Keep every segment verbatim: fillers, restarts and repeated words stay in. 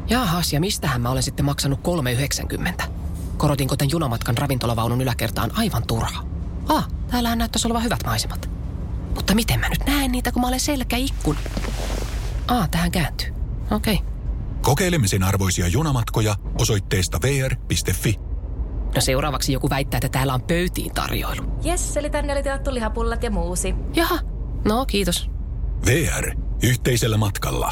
Jaahas, ja mistähän mä olen sitten maksanut kolme yhdeksänkymmentä? Korotinko tän junamatkan ravintolavaunun yläkertaan aivan turha? Ah, täällähän näyttäisi olevan hyvät maisemat. Mutta miten mä nyt näen niitä, kun mä olen selkäikkun? Ah, tähän kääntyy. Okei. Okay. Kokeilemisen arvoisia junamatkoja osoitteesta v r piste f i. No seuraavaksi joku väittää, että täällä on pöytiin tarjoilu. Jes, eli tänne oli tilattu lihapullat ja muusi. Jaha, no kiitos. V R. Yhteisellä matkalla.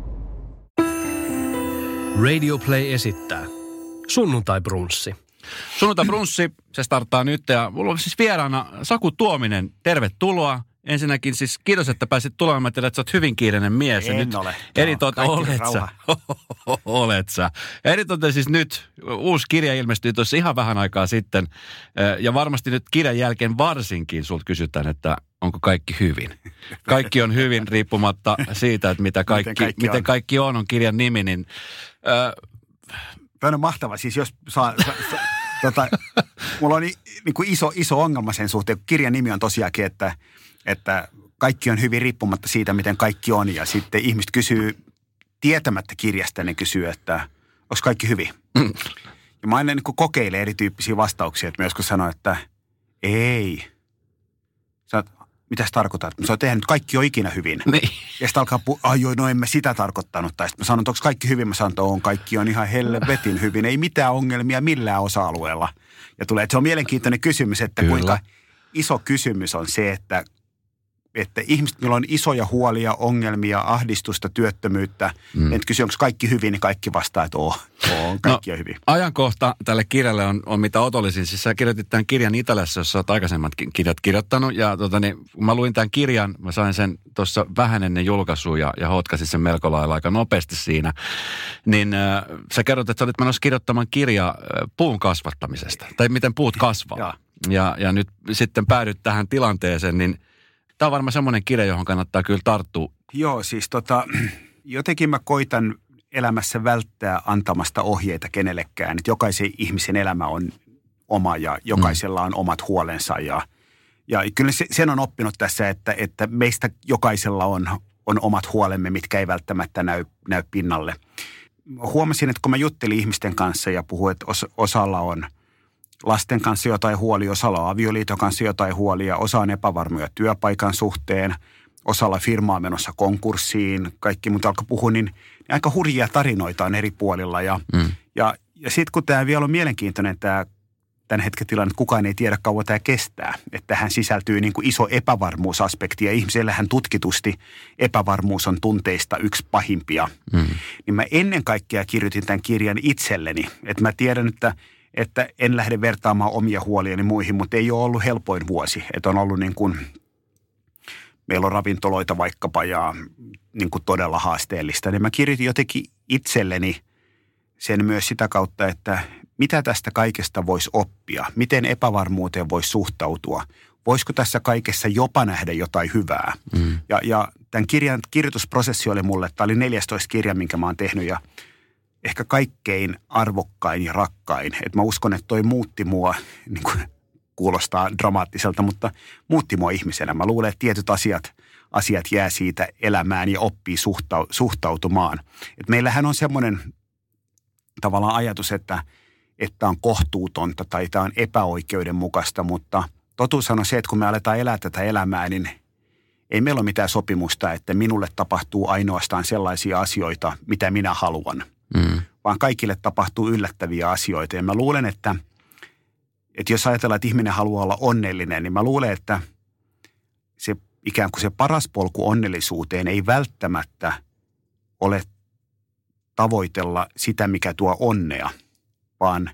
Radio Play esittää Sunnuntai-brunssi. Sunnuntai-brunssi, se starttaa nyt ja mulla on siis vieraana Saku Tuominen. Tervetuloa. Ensinnäkin siis kiitos, että pääsit tulemaan. Mä tiedän, että sä oot hyvin kiireinen mies. En nyt ole. Eri No, tuota, olet sä. Olet sä. Eri tuota, siis nyt uusi kirja ilmestyi tuossa ihan vähän aikaa sitten. Ja varmasti nyt kirjan jälkeen varsinkin sulta kysytään, että onko kaikki hyvin. Kaikki on hyvin riippumatta siitä, että mitä kaikki, miten kaikki, miten on. kaikki on, on kirjan nimi. Niin, äh, Tämä on mahtava. Siis jos saa... Sa, sa, tota, mulla on niin kuin iso, iso ongelma sen suhteen. Kirjan nimi on tosiaankin, että että kaikki on hyvin riippumatta siitä, miten kaikki on. Ja sitten ihmiset kysyy, tietämättä kirjasta, ne kysyy, että onko kaikki hyvin? Mm. Ja mä aina niin kuin kokeilen erityyppisiä vastauksia, että mä joskus sanon, että ei. Sä mitä sä tarkoitat? Mä sanon, että kaikki on ikinä hyvin. Niin. Ja sitten alkaa puhua, ai joo, no en mä sitä tarkoittanut. Tai sitten mä sanon, että onko kaikki hyvin? Mä sanon, että on, kaikki on ihan helvetin hyvin. Ei mitään ongelmia millään osa-alueella. Ja tulee, että se on mielenkiintoinen kysymys, että Kyllä. kuinka iso kysymys on se, että että ihmiset, millä on isoja huolia, ongelmia, ahdistusta, työttömyyttä, mm. että kysyy, onko kaikki hyvin, niin kaikki vastaa, että oo, on, kaikki no, on hyvin. Ajankohta tälle kirjalle on, on mitä otollisin. Siis sä kirjoitit tämän kirjan Italiassa, jossa olet aikaisemmatkin kirjat kirjoittanut. Ja tota, niin, kun mä luin tämän kirjan, mä sain sen tuossa vähän ennen julkaisua ja, ja hotkasin sen melko lailla aika nopeasti siinä. Niin äh, sä kerrot, että sä olit menossa kirjoittamaan kirjaa äh, puun kasvattamisesta. Tai miten puut kasvaa. ja. Ja, ja nyt sitten päädyt tähän tilanteeseen, niin tämä on varmaan semmoinen kirja, johon kannattaa kyllä tarttua. Joo, siis tota, jotenkin mä koitan elämässä välttää antamasta ohjeita kenellekään. Että jokaisen ihmisen elämä on oma ja jokaisella on omat huolensa. Ja, ja kyllä se, sen on oppinut tässä, että, että meistä jokaisella on, on omat huolemme, mitkä ei välttämättä näy, näy pinnalle. Huomasin, että kun mä juttelin ihmisten kanssa ja puhuin, että os, osalla on lasten kanssa jotain huolia, osalla on avioliiton kanssa jotain huolia, osa on epävarmoja työpaikan suhteen, osalla firmaa menossa konkurssiin, kaikki mutta alkoi puhua, niin, niin aika hurjia tarinoita on eri puolilla. Ja, mm. ja, ja sitten kun tämä vielä on mielenkiintoinen tämä tämän hetken tilanne, että kukaan ei tiedä kauan tämä kestää, että tähän sisältyy niin kuin iso epävarmuusaspekti ja ihmisellähän tutkitusti epävarmuus on tunteista yksi pahimpia. Mm. Niin mä ennen kaikkea kirjoitin tämän kirjan itselleni, että mä tiedän, että että en lähde vertaamaan omia huoliani muihin, mutta ei ole ollut helpoin vuosi. Että on ollut niin kuin, meillä on ravintoloita vaikkapa ja niin kuin todella haasteellista. Niin mä kirjoitin jotenkin itselleni sen myös sitä kautta, että mitä tästä kaikesta voisi oppia, miten epävarmuuteen voisi suhtautua. Voisiko tässä kaikessa jopa nähdä jotain hyvää? Mm. Ja, ja tämän kirjan kirjoitusprosessi oli mulle, tämä oli neljästoista kirja, minkä mä oon tehnyt ja ehkä kaikkein arvokkain ja rakkain. Että mä uskon, että toi muutti mua, niin kuin kuulostaa dramaattiselta, mutta muutti mua ihmisenä. Mä luulen, että tietyt asiat, asiat jää siitä elämään ja oppii suhtau, suhtautumaan. Et meillähän on semmoinen tavallaan ajatus, että että on kohtuutonta tai tämä on epäoikeudenmukaista, mutta totuus on se, että kun me aletaan elää tätä elämää, niin ei meillä ole mitään sopimusta, että minulle tapahtuu ainoastaan sellaisia asioita, mitä minä haluan. Mm. Vaan kaikille tapahtuu yllättäviä asioita. Ja mä luulen, että, että jos ajatellaan, että ihminen haluaa olla onnellinen, niin mä luulen, että se ikään kuin se paras polku onnellisuuteen ei välttämättä ole tavoitella sitä, mikä tuo onnea, vaan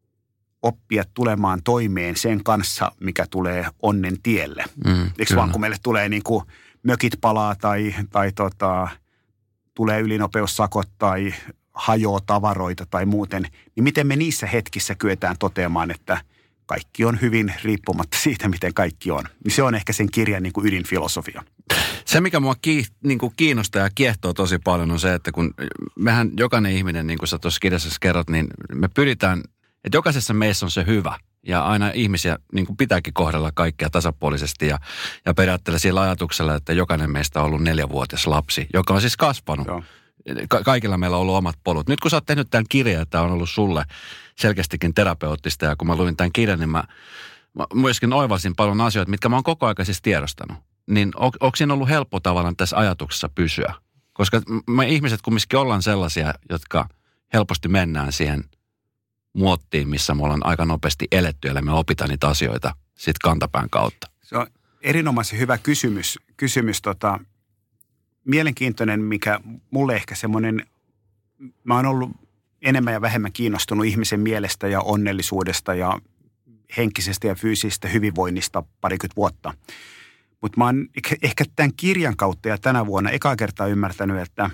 oppia tulemaan toimeen sen kanssa, mikä tulee onnen tielle. Mm, Eikö vaan, kun meille tulee niin kuin mökit palaa tai, tai tota, tulee ylinopeussakot tai hajoaa tavaroita tai muuten, niin miten me niissä hetkissä kyetään toteamaan, että kaikki on hyvin riippumatta siitä, miten kaikki on. Niin se on ehkä sen kirjan niin kuin ydinfilosofia. Se, mikä mua ki, niin kuin kiinnostaa ja kiehtoo tosi paljon, on se, että kun mehän jokainen ihminen, niin kuin sä tuossa kirjassa kerrot, niin me pyritään, että jokaisessa meissä on se hyvä. Ja aina ihmisiä niin kuin pitääkin kohdella kaikkea tasapuolisesti ja, ja periaatteella sillä ajatuksella, että jokainen meistä on ollut neljävuotias lapsi, joka on siis kasvanut. Joo. Ka- kaikilla meillä on ollut omat polut. Nyt kun sä oot tehnyt tämän kirjan, että on ollut sulle selkeästikin terapeuttista, ja kun mä luin tämän kirjan, niin mä, mä myöskin oivalsin paljon asioita, mitkä mä oon koko ajan siis tiedostanut. Niin on, onko siinä ollut helppo tavallaan tässä ajatuksessa pysyä? Koska me ihmiset kumminkin ollaan sellaisia, jotka helposti mennään siihen muottiin, missä me ollaan aika nopeasti eletty, ja me opitaan niitä asioita sitten kantapään kautta. Se on erinomaisen hyvä kysymys. kysymys tota, mielenkiintoinen, mikä mulle ehkä semmoinen, mä oon ollut enemmän ja vähemmän kiinnostunut ihmisen mielestä ja onnellisuudesta ja henkisestä ja fyysisestä hyvinvoinnista parikymmentä vuotta. Mutta mä oon ehkä tämän kirjan kautta ja tänä vuonna ekaa kertaa ymmärtänyt, että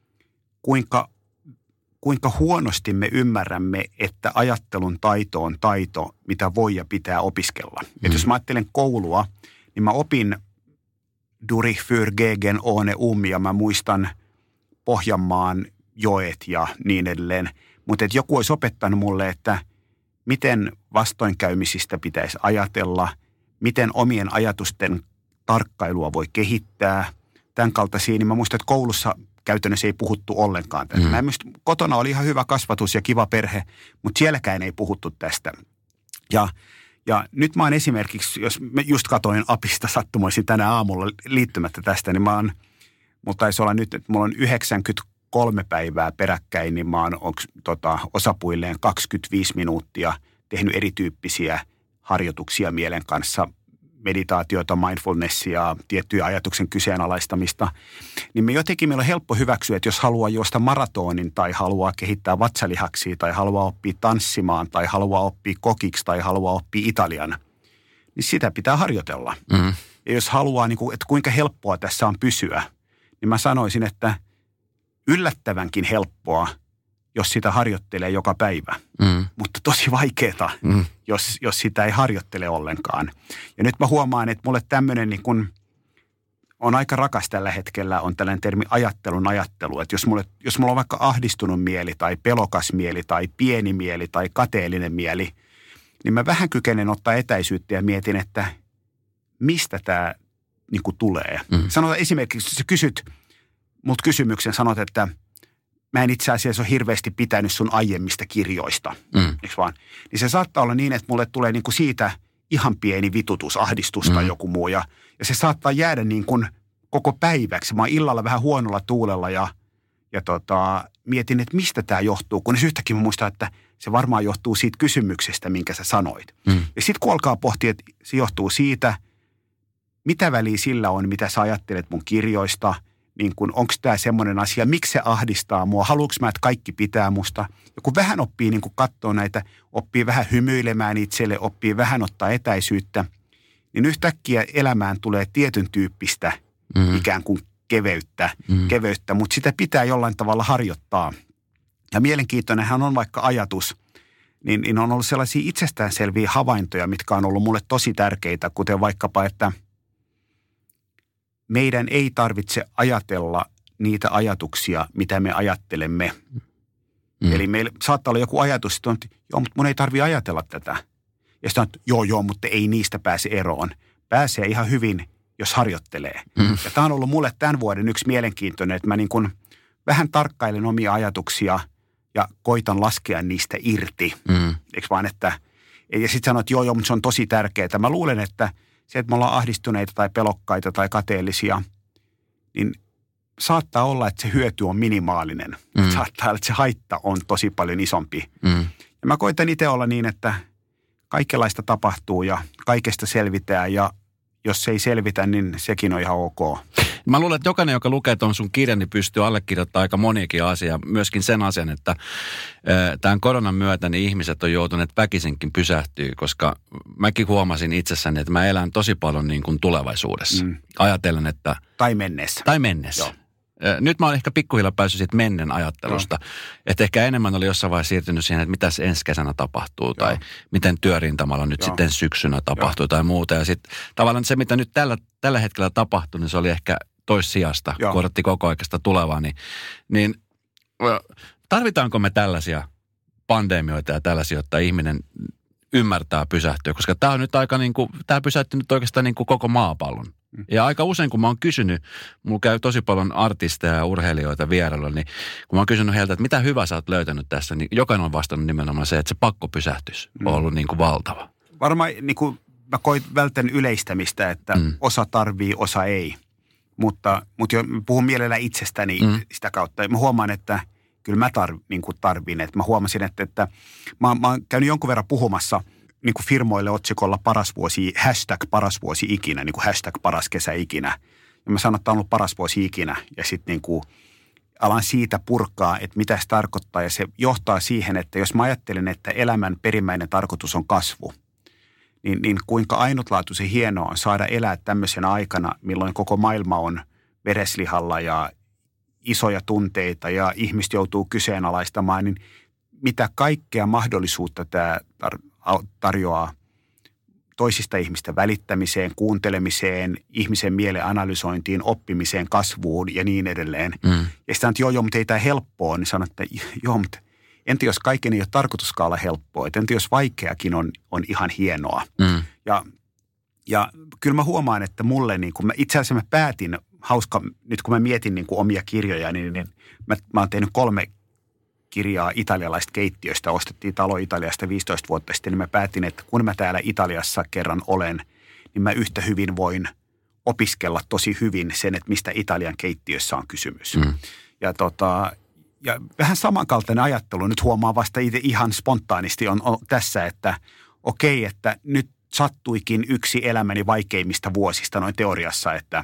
kuinka, kuinka huonosti me ymmärrämme, että ajattelun taito on taito, mitä voi ja pitää opiskella. Mm. Et jos mä ajattelen koulua, niin mä opin durch für gegen ohne um ja mä muistan Pohjanmaan joet ja niin edelleen. Mutta joku olisi opettanut mulle, että miten vastoinkäymisistä pitäisi ajatella, miten omien ajatusten tarkkailua voi kehittää, tämän kaltaisia, niin mä muistan, että koulussa käytännössä ei puhuttu ollenkaan tästä. Mm. Mä muistan, kotona oli ihan hyvä kasvatus ja kiva perhe, mutta sielläkään ei puhuttu tästä. Ja, ja nyt mä oon esimerkiksi, jos mä just katoin apista sattumoisin tänä aamulla liittymättä tästä, niin mä oon, mulla taisi olla nyt, että mulla on yhdeksänkymmentäkolme päivää peräkkäin, niin mä oon onks, tota, osapuilleen kaksikymmentäviisi minuuttia tehnyt erityyppisiä harjoituksia mielen kanssa, meditaatiota, mindfulnessia, tiettyjä ajatuksen kyseenalaistamista, niin me jotenkin meillä on helppo hyväksyä, että jos haluaa juosta maratonin tai haluaa kehittää vatsalihaksia tai haluaa oppia tanssimaan tai haluaa oppia kokiksi tai haluaa oppia italian, niin sitä pitää harjoitella. Mm. Ja jos haluaa, niin kuin, että kuinka helppoa tässä on pysyä, niin mä sanoisin, että yllättävänkin helppoa, jos sitä harjoittelee joka päivä. Mm. Mutta tosi vaikeaa, mm. jos, jos sitä ei harjoittele ollenkaan. Ja nyt mä huomaan, että mulle tämmöinen niin kun on aika rakas tällä hetkellä, on tällainen termi ajattelun ajattelu. Että jos, mulle, jos mulla on vaikka ahdistunut mieli tai pelokas mieli tai pieni mieli tai kateellinen mieli, niin mä vähän kykenen ottaa etäisyyttä ja mietin, että mistä tämä niin kun tulee. Mm. Sanotaan esimerkiksi, jos sä kysyt mut kysymyksen, sanot, että mä en itse asiassa ole hirveästi pitänyt sun aiemmista kirjoista, mm. eikö vaan? Niin se saattaa olla niin, että mulle tulee niin kuin siitä ihan pieni vitutus, ahdistus tai mm. joku muu. Ja, ja se saattaa jäädä niin kuin koko päiväksi. Mä oon illalla vähän huonolla tuulella ja, ja tota, mietin, että mistä tämä johtuu. Kun yhtäkkiä mä muistan, että se varmaan johtuu siitä kysymyksestä, minkä sä sanoit. Mm. Ja sitten kun alkaa pohtia, että se johtuu siitä, mitä väliä sillä on, mitä sä ajattelet mun kirjoista, niin kuin, onko tämä semmoinen asia, miksi se ahdistaa mua, haluanko mä, että kaikki pitää musta. Ja kun vähän oppii niin katsoa näitä, oppii vähän hymyilemään itselle, oppii vähän ottaa etäisyyttä, niin yhtäkkiä elämään tulee tietyn tyyppistä mm. ikään kuin keveyttä, mm. keveyttä, mutta sitä pitää jollain tavalla harjoittaa. Ja mielenkiintoinenhan on vaikka ajatus, niin, niin on ollut sellaisia itsestäänselviä havaintoja, mitkä on ollut mulle tosi tärkeitä, kuten vaikkapa, että meidän ei tarvitse ajatella niitä ajatuksia, mitä me ajattelemme. Mm. Eli meillä saattaa olla joku ajatus, että on, joo, mutta mun ei tarvitse ajatella tätä. Ja sitten on, että joo, joo, mutta ei niistä pääse eroon. Pääsee ihan hyvin, jos harjoittelee. Mm. Ja tämä on ollut mulle tämän vuoden yksi mielenkiintoinen, että mä niin kuin vähän tarkkailen omia ajatuksia ja koitan laskea niistä irti. Mm. Eikö vaan, että, ja sitten sanoo, että joo, joo, mutta se on tosi tärkeää. Mä luulen, että se, että me ollaan ahdistuneita tai pelokkaita tai kateellisia, niin saattaa olla, että se hyöty on minimaalinen. Mm. Saattaa olla, että se haitta on tosi paljon isompi. Mm. Ja mä koitan itse olla niin, että kaikenlaista tapahtuu ja kaikesta selvitään ja jos se ei selvitä, niin sekin on ihan ok. Mä luulen, että jokainen, joka lukee tuon sun kirjan, niin pystyy allekirjoittamaan aika moniakin asiaa. Myöskin sen asian, että tämän koronan myötä niin ihmiset on joutuneet väkisinkin pysähtyä, koska mäkin huomasin itsessäni, että mä elän tosi paljon niin kuin tulevaisuudessa. Mm. Ajatellen, että... Tai menneessä. Tai menneessä. Joo. Nyt mä oon ehkä pikkuhiljaa päässyt siitä mennen ajattelusta. Joo. Että ehkä enemmän oli jossain vaiheessa siirtynyt siihen, että mitä ensi kesänä tapahtuu. Joo. Tai miten työrintamalla nyt Joo. sitten syksynä tapahtuu Joo. tai muuta. Ja sitten tavallaan se, mitä nyt tällä, tällä hetkellä tapahtui, niin se oli ehkä toissijasta, Joo. kun odotti koko aikaista tulevaa. Niin, niin tarvitaanko me tällaisia pandemioita ja tällaisia, jotta ihminen ymmärtää pysähtyä? Koska tämä on nyt aika niin kuin, tämä pysäytti nyt oikeastaan niin kuin koko maapallon. Ja aika usein, kun mä oon kysynyt, mulla käy tosi paljon artisteja ja urheilijoita vierailulla, niin kun mä oon kysynyt heiltä, että mitä hyvää sä oot löytänyt tässä, niin jokainen on vastannut nimenomaan se, että se pakkopysähtys on ollut niin kuin valtava. Varmaan niin kuin mä koin vältän yleistämistä, että mm. osa tarvii, osa ei. Mutta, mutta jo, puhun mielellään itsestäni mm. sitä kautta. Mä huomaan, että kyllä mä tarv, niin kuin tarvin. Että mä huomasin, että, että mä, mä oon käynyt jonkun verran puhumassa niin kuin firmoille otsikolla paras vuosi, hashtag paras vuosi ikinä, niin kuin hashtag paras kesä ikinä. Ja mä sanon, että on ollut paras vuosi ikinä. Ja sitten niin kuin alan siitä purkaa, että mitä se tarkoittaa. Ja se johtaa siihen, että jos mä ajattelen, että elämän perimmäinen tarkoitus on kasvu, niin, niin kuinka ainutlaatuisen hienoa on saada elää tämmöisenä aikana, milloin koko maailma on vereslihalla ja isoja tunteita ja ihmiset joutuu kyseenalaistamaan, niin mitä kaikkea mahdollisuutta tämä tar- tarjoaa toisista ihmistä välittämiseen, kuuntelemiseen, ihmisen mielen analysointiin, oppimiseen, kasvuun ja niin edelleen. Mm. Ja sitten että joo, joo, mutta ei tämä helppoa, niin sanot, että joo, mutta entä jos kaiken ei ole tarkoituskaan olla helppoa, että entä jos vaikeakin on, on ihan hienoa. Mm. Ja, ja kyllä mä huomaan, että mulle, niin kun mä, itse asiassa mä päätin, hauska, nyt kun mä mietin niin kuin omia kirjoja, niin, niin mä, mä oon tehnyt kolme kirjaa italialaisista keittiöistä. Ostettiin talo Italiasta viisitoista vuotta sitten, niin mä päätin, että kun mä täällä Italiassa kerran olen, niin mä yhtä hyvin voin opiskella tosi hyvin sen, että mistä Italian keittiössä on kysymys. Mm. Ja tota... Ja vähän samankaltainen ajattelu, nyt huomaa vasta itse ihan spontaanisti on, on tässä, että okei, että nyt sattuikin yksi elämäni vaikeimmista vuosista noin teoriassa, että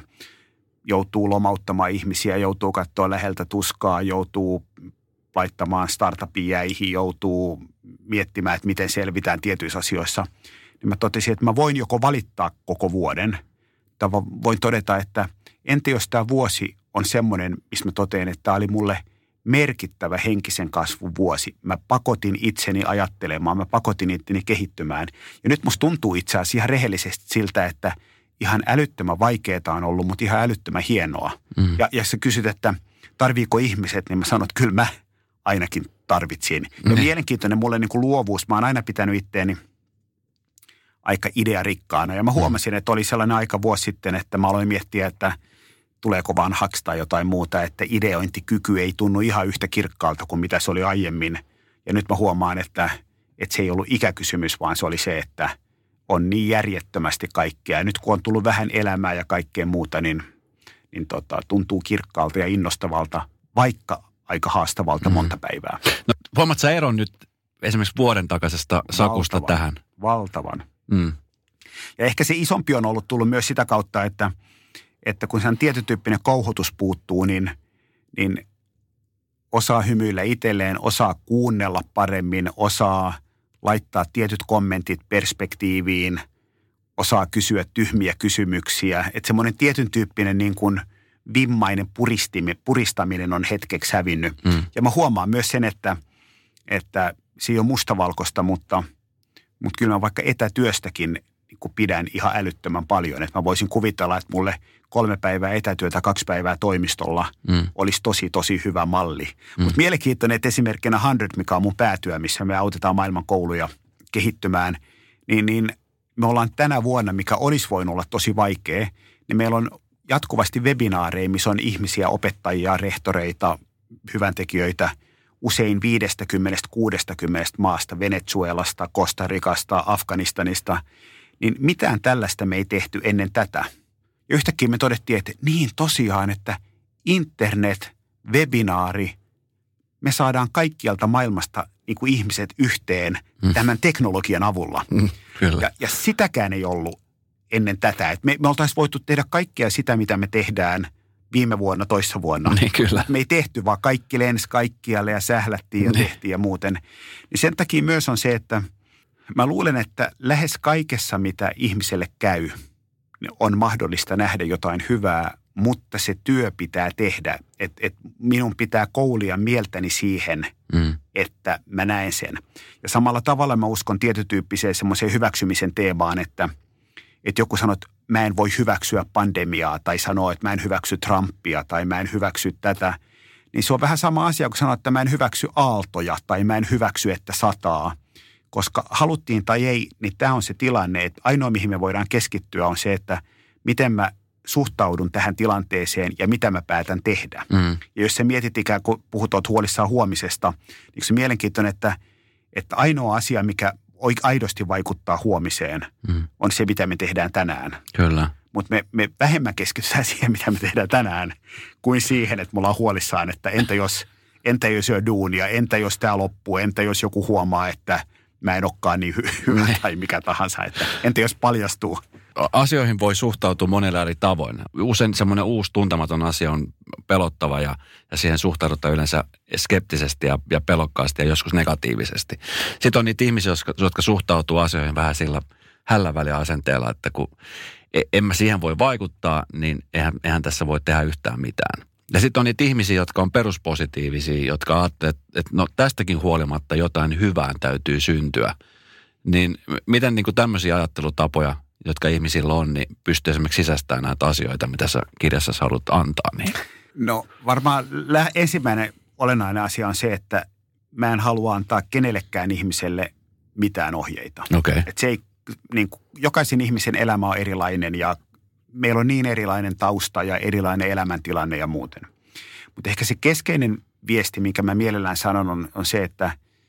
joutuu lomauttamaan ihmisiä, joutuu katsoa läheltä tuskaa, joutuu laittamaan startupin jäihin, joutuu miettimään, että miten selvitään tietyissä asioissa. Niin mä totesin, että mä voin joko valittaa koko vuoden, tai voin todeta, että entä jos tämä vuosi on semmoinen, missä mä totean, että tämä oli mulle merkittävä henkisen kasvun vuosi. Mä pakotin itseni ajattelemaan, mä pakotin itseni kehittymään. Ja nyt musta tuntuu itse asiassa ihan rehellisesti siltä, että ihan älyttömän vaikeaa on ollut, mutta ihan älyttömän hienoa. Mm. Ja jos sä kysyt, että tarviiko ihmiset, niin mä sanon, että kyllä mä ainakin tarvitsin. Ja mm. mielenkiintoinen mulle niin kuin luovuus. Mä oon aina pitänyt itteeni aika idearikkaana. Ja mä huomasin, että oli sellainen aika vuosi sitten, että mä aloin miettiä, että tuleeko vanhaksi tai jotain muuta, että ideointikyky ei tunnu ihan yhtä kirkkaalta kuin mitä se oli aiemmin. Ja nyt mä huomaan, että, että se ei ollut ikäkysymys, vaan se oli se, että on niin järjettömästi kaikkea. Ja nyt kun on tullut vähän elämää ja kaikkea muuta, niin, niin tota, tuntuu kirkkaalta ja innostavalta, vaikka aika haastavalta mm. monta päivää. No, huomaatko sä eron nyt esimerkiksi vuoden takaisesta Sakusta valtavan, tähän? Valtavan. Mm. Ja ehkä se isompi on ollut tullut myös sitä kautta, että että kun sen tietyn tyyppinen kouhotus puuttuu, niin, niin osaa hymyillä itselleen, osaa kuunnella paremmin, osaa laittaa tietyt kommentit perspektiiviin, osaa kysyä tyhmiä kysymyksiä. Että semmoinen tietyn tyyppinen niin kuin vimmainen puristaminen on hetkeksi hävinnyt. Mm. Ja mä huomaan myös sen, että, että se ei ole mustavalkoista, mutta, mutta kyllä mä vaikka etätyöstäkin niin kuin pidän ihan älyttömän paljon. Että mä voisin kuvitella, että mulle kolme päivää etätyötä, kaksi päivää toimistolla mm. olisi tosi, tosi hyvä malli. Mm. Mutta mielenkiintoinen, että esimerkkinä sata, mikä on mun päätyö, missä me autetaan maailman kouluja kehittymään, niin, niin me ollaan tänä vuonna, mikä olisi voinut olla tosi vaikea, niin meillä on jatkuvasti webinaareja, missä on ihmisiä, opettajia, rehtoreita, hyväntekijöitä, usein viisikymmentä kuusikymmentä maasta, Venezuelasta, Costa Ricasta, Afganistanista, niin mitään tällaista me ei tehty ennen tätä. Ja yhtäkkiä me todettiin, että niin tosiaan, että internet, webinaari, me saadaan kaikkialta maailmasta niin kuin ihmiset yhteen mm. tämän teknologian avulla. Mm, kyllä. Ja, ja sitäkään ei ollut ennen tätä. Et me, me oltaisiin voitu tehdä kaikkea sitä, mitä me tehdään viime vuonna, toissa vuonna. Niin, kyllä. Me ei tehty, vaan kaikki lensi kaikkialle ja sählättiin ja niin. tehtiin ja muuten. Niin sen takia myös on se, että mä luulen, että lähes kaikessa, mitä ihmiselle käy, on mahdollista nähdä jotain hyvää, mutta se työ pitää tehdä. Että et minun pitää koulia mieltäni siihen, mm. että mä näen sen. Ja samalla tavalla mä uskon tietytyyppiseen semmoiseen hyväksymisen teemaan, että, että joku sanoo, että mä en voi hyväksyä pandemiaa, tai sanoo, että mä en hyväksy Trumpia, tai mä en hyväksy tätä. Niin se on vähän sama asia, kun sanoo, että mä en hyväksy aaltoja, tai mä en hyväksy, että sataa. Koska haluttiin tai ei, niin tämä on se tilanne, että ainoa mihin me voidaan keskittyä on se, että miten mä suhtaudun tähän tilanteeseen ja mitä mä päätän tehdä. Mm. Ja jos sä mietit ikään kuin puhutaan huolissaan huomisesta, niin se mielenkiintoinen, että, että ainoa asia, mikä aidosti vaikuttaa huomiseen, mm. on se, mitä me tehdään tänään. Kyllä. Mutta me, me vähemmän keskitytään siihen, mitä me tehdään tänään, kuin siihen, että me ollaan huolissaan, että entä jos, entä jos jo duunia, entä jos tämä loppuu, entä jos joku huomaa, että mä en olekaan niin hy- hyvä tai mikä tahansa, että entä jos paljastuu. Asioihin voi suhtautua monella eri tavoin. Usein semmoinen uusi tuntematon asia on pelottava ja, ja siihen suhtaudutaan yleensä skeptisesti ja, ja pelokkaasti ja joskus negatiivisesti. Sitten on niitä ihmisiä, jotka, jotka suhtautuu asioihin vähän sillä hälläväliä asenteella, että kun en mä siihen voi vaikuttaa, niin eihän, eihän tässä voi tehdä yhtään mitään. Ja sitten on niitä ihmisiä, jotka on peruspositiivisia, jotka ajattelevat, että no tästäkin huolimatta jotain hyvää täytyy syntyä. Niin miten niin kuin tämmöisiä ajattelutapoja, jotka ihmisillä on, niin pystyy esimerkiksi sisäistämään näitä asioita, mitä sä kirjassa haluat antaa? Niin. No varmaan ensimmäinen olennainen asia on se, että mä en halua antaa kenellekään ihmiselle mitään ohjeita. Okay. Että se ei, niin kuin, jokaisen ihmisen elämä on erilainen ja meillä on niin erilainen tausta ja erilainen elämäntilanne ja muuten. Mutta ehkä se keskeinen viesti, minkä mä mielellään sanon, on, on se, että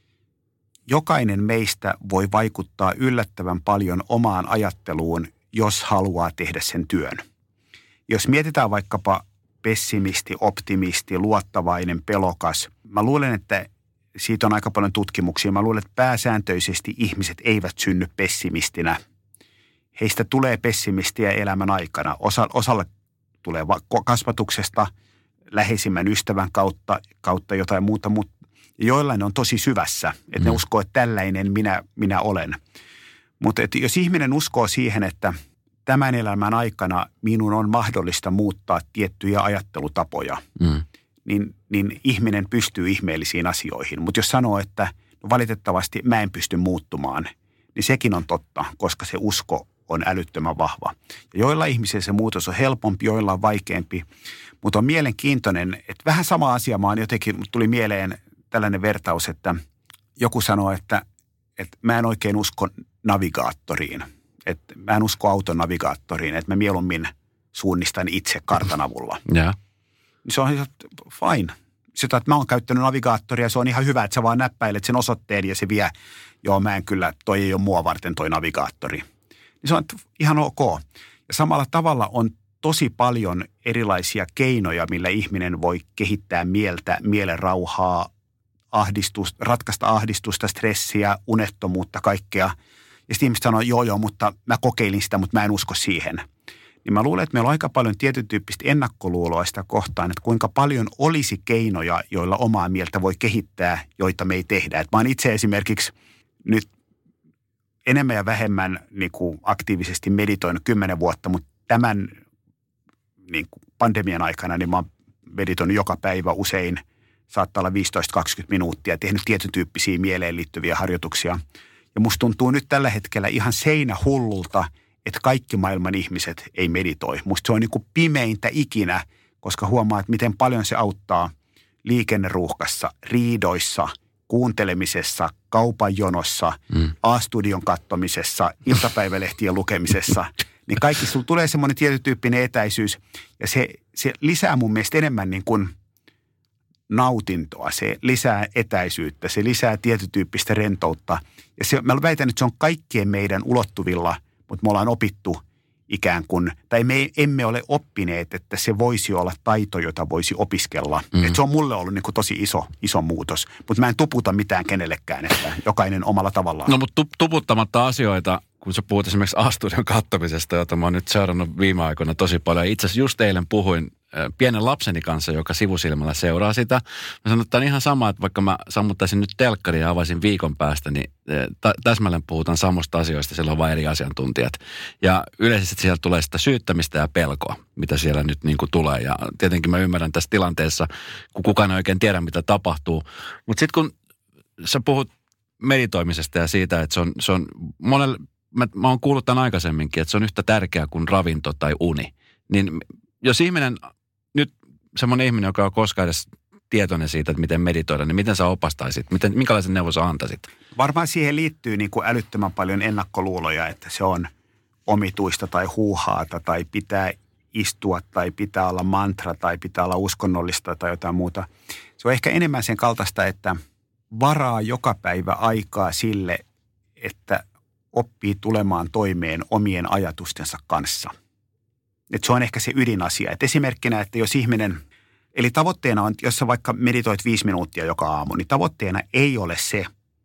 jokainen meistä voi vaikuttaa yllättävän paljon omaan ajatteluun, jos haluaa tehdä sen työn. Jos mietitään vaikkapa pessimisti, optimisti, luottavainen, pelokas, mä luulen, että siitä on aika paljon tutkimuksia. Mä luulen, että pääsääntöisesti ihmiset eivät synny pessimistinä. Heistä tulee pessimistiä elämän aikana. Osa, osalle tulee kasvatuksesta, läheisimmän ystävän kautta, kautta jotain muuta, mutta joillain on tosi syvässä, että mm. ne uskoo, että tällainen minä, minä olen. Mutta jos ihminen uskoo siihen, että tämän elämän aikana minun on mahdollista muuttaa tiettyjä ajattelutapoja, mm. niin, niin ihminen pystyy ihmeellisiin asioihin. Mutta jos sanoo, että no valitettavasti mä en pysty muuttumaan, niin sekin on totta, koska se usko on älyttömän vahva. Ja joilla ihmisillä se muutos on helpompi, joilla on vaikeampi. Mutta on mielenkiintoinen, että vähän sama asia, mä oon jotenkin, tuli mieleen tällainen vertaus, että joku sanoo, että, että mä en oikein usko navigaattoriin. Että mä en usko auton navigaattoriin, että mä mieluummin suunnistan itse kartan avulla. Yeah. Se on fine. Sitä, että mä oon käyttänyt navigaattoria, se on ihan hyvä, että sä vaan näppäilet sen osoitteen ja se vie, joo mä en kyllä, toi ei ole mua varten toi navigaattori. Niin se on ihan ok. Ja samalla tavalla on tosi paljon erilaisia keinoja, millä ihminen voi kehittää mieltä, mielen rauhaa, ahdistusta, ratkaista ahdistusta, stressiä, unettomuutta, kaikkea. Ja sitten ihmiset sanoo, joo joo, mutta mä kokeilin sitä, mutta mä en usko siihen. Niin mä luulen, että meillä on aika paljon tietyn tyyppistä ennakkoluuloa sitä kohtaan, että kuinka paljon olisi keinoja, joilla omaa mieltä voi kehittää, joita me ei tehdä. Et mä oon itse esimerkiksi nyt enemmän ja vähemmän niin kuin aktiivisesti meditoinut kymmenen vuotta, mutta tämän niin kuin pandemian aikana niin mä oon meditoinut joka päivä usein, saattaa olla viisitoista kaksikymmentä minuuttia, tehnyt tietyn tyyppisiä mieleen liittyviä harjoituksia. Ja musta tuntuu nyt tällä hetkellä ihan seinähullulta, että kaikki maailman ihmiset ei meditoi. Musta se on niin kuin pimeintä ikinä, koska huomaa, että miten paljon se auttaa liikenneruuhkassa, riidoissa, kuuntelemisessa, kaupan jonossa, mm. A-studion kattomisessa, iltapäivälehtien lukemisessa. Niin kaikki, sulla tulee semmoinen tietytyyppinen etäisyys ja se, se lisää mun mielestä enemmän niin kuin nautintoa, se lisää etäisyyttä, se lisää tietytyyppistä rentoutta. Ja se, mä väitän, että se on kaikkien meidän ulottuvilla, mutta me ollaan opittu ikään kuin, tai me emme ole oppineet, että se voisi olla taito, jota voisi opiskella. Mm. Että se on mulle ollut niin kuin tosi iso, iso muutos, mutta mä en tuputa mitään kenellekään, että jokainen omalla tavallaan. No mutta tuputtamatta asioita, kun sä puhut esimerkiksi A-studion kattomisesta, jota mä oon nyt seurannut viime aikoina tosi paljon. Itse asiassa just eilen puhuin pienen lapseni kanssa, joka sivusilmällä seuraa sitä. Mä sanon, että on ihan sama, että vaikka mä sammuttaisin nyt telkkaria ja avaisin viikon päästä, niin täsmälleen puhutaan samoista asioista, siellä on vain eri asiantuntijat. Ja yleisesti siellä tulee sitä syyttämistä ja pelkoa, mitä siellä nyt niin kuin tulee. Ja tietenkin mä ymmärrän tässä tilanteessa, kun kukaan ei oikein tiedä, mitä tapahtuu. Mutta sitten kun sä puhut meditoimisesta ja siitä, että se on, se on monelle, mä, mä oon kuullut tämän aikaisemminkin, että se on yhtä tärkeää kuin ravinto tai uni. Niin jos ihminen, nyt semmoinen ihminen, joka on koskaan edes tietoinen siitä, että miten meditoida, niin miten sä opastaisit? Miten, minkälaisen neuvon sä antaisit? Varmaan siihen liittyy niin kuin älyttömän paljon ennakkoluuloja, että se on omituista tai huuhaata tai pitää istua tai pitää olla mantra tai pitää olla uskonnollista tai jotain muuta. Se on ehkä enemmän sen kaltaista, että varaa joka päivä aikaa sille, että oppii tulemaan toimeen omien ajatustensa kanssa. Et se on ehkä se ydinasia. Et esimerkkinä, että jos ihminen, eli tavoitteena on, jos sä vaikka meditoit viisi minuuttia joka aamu, niin tavoitteena ei ole se,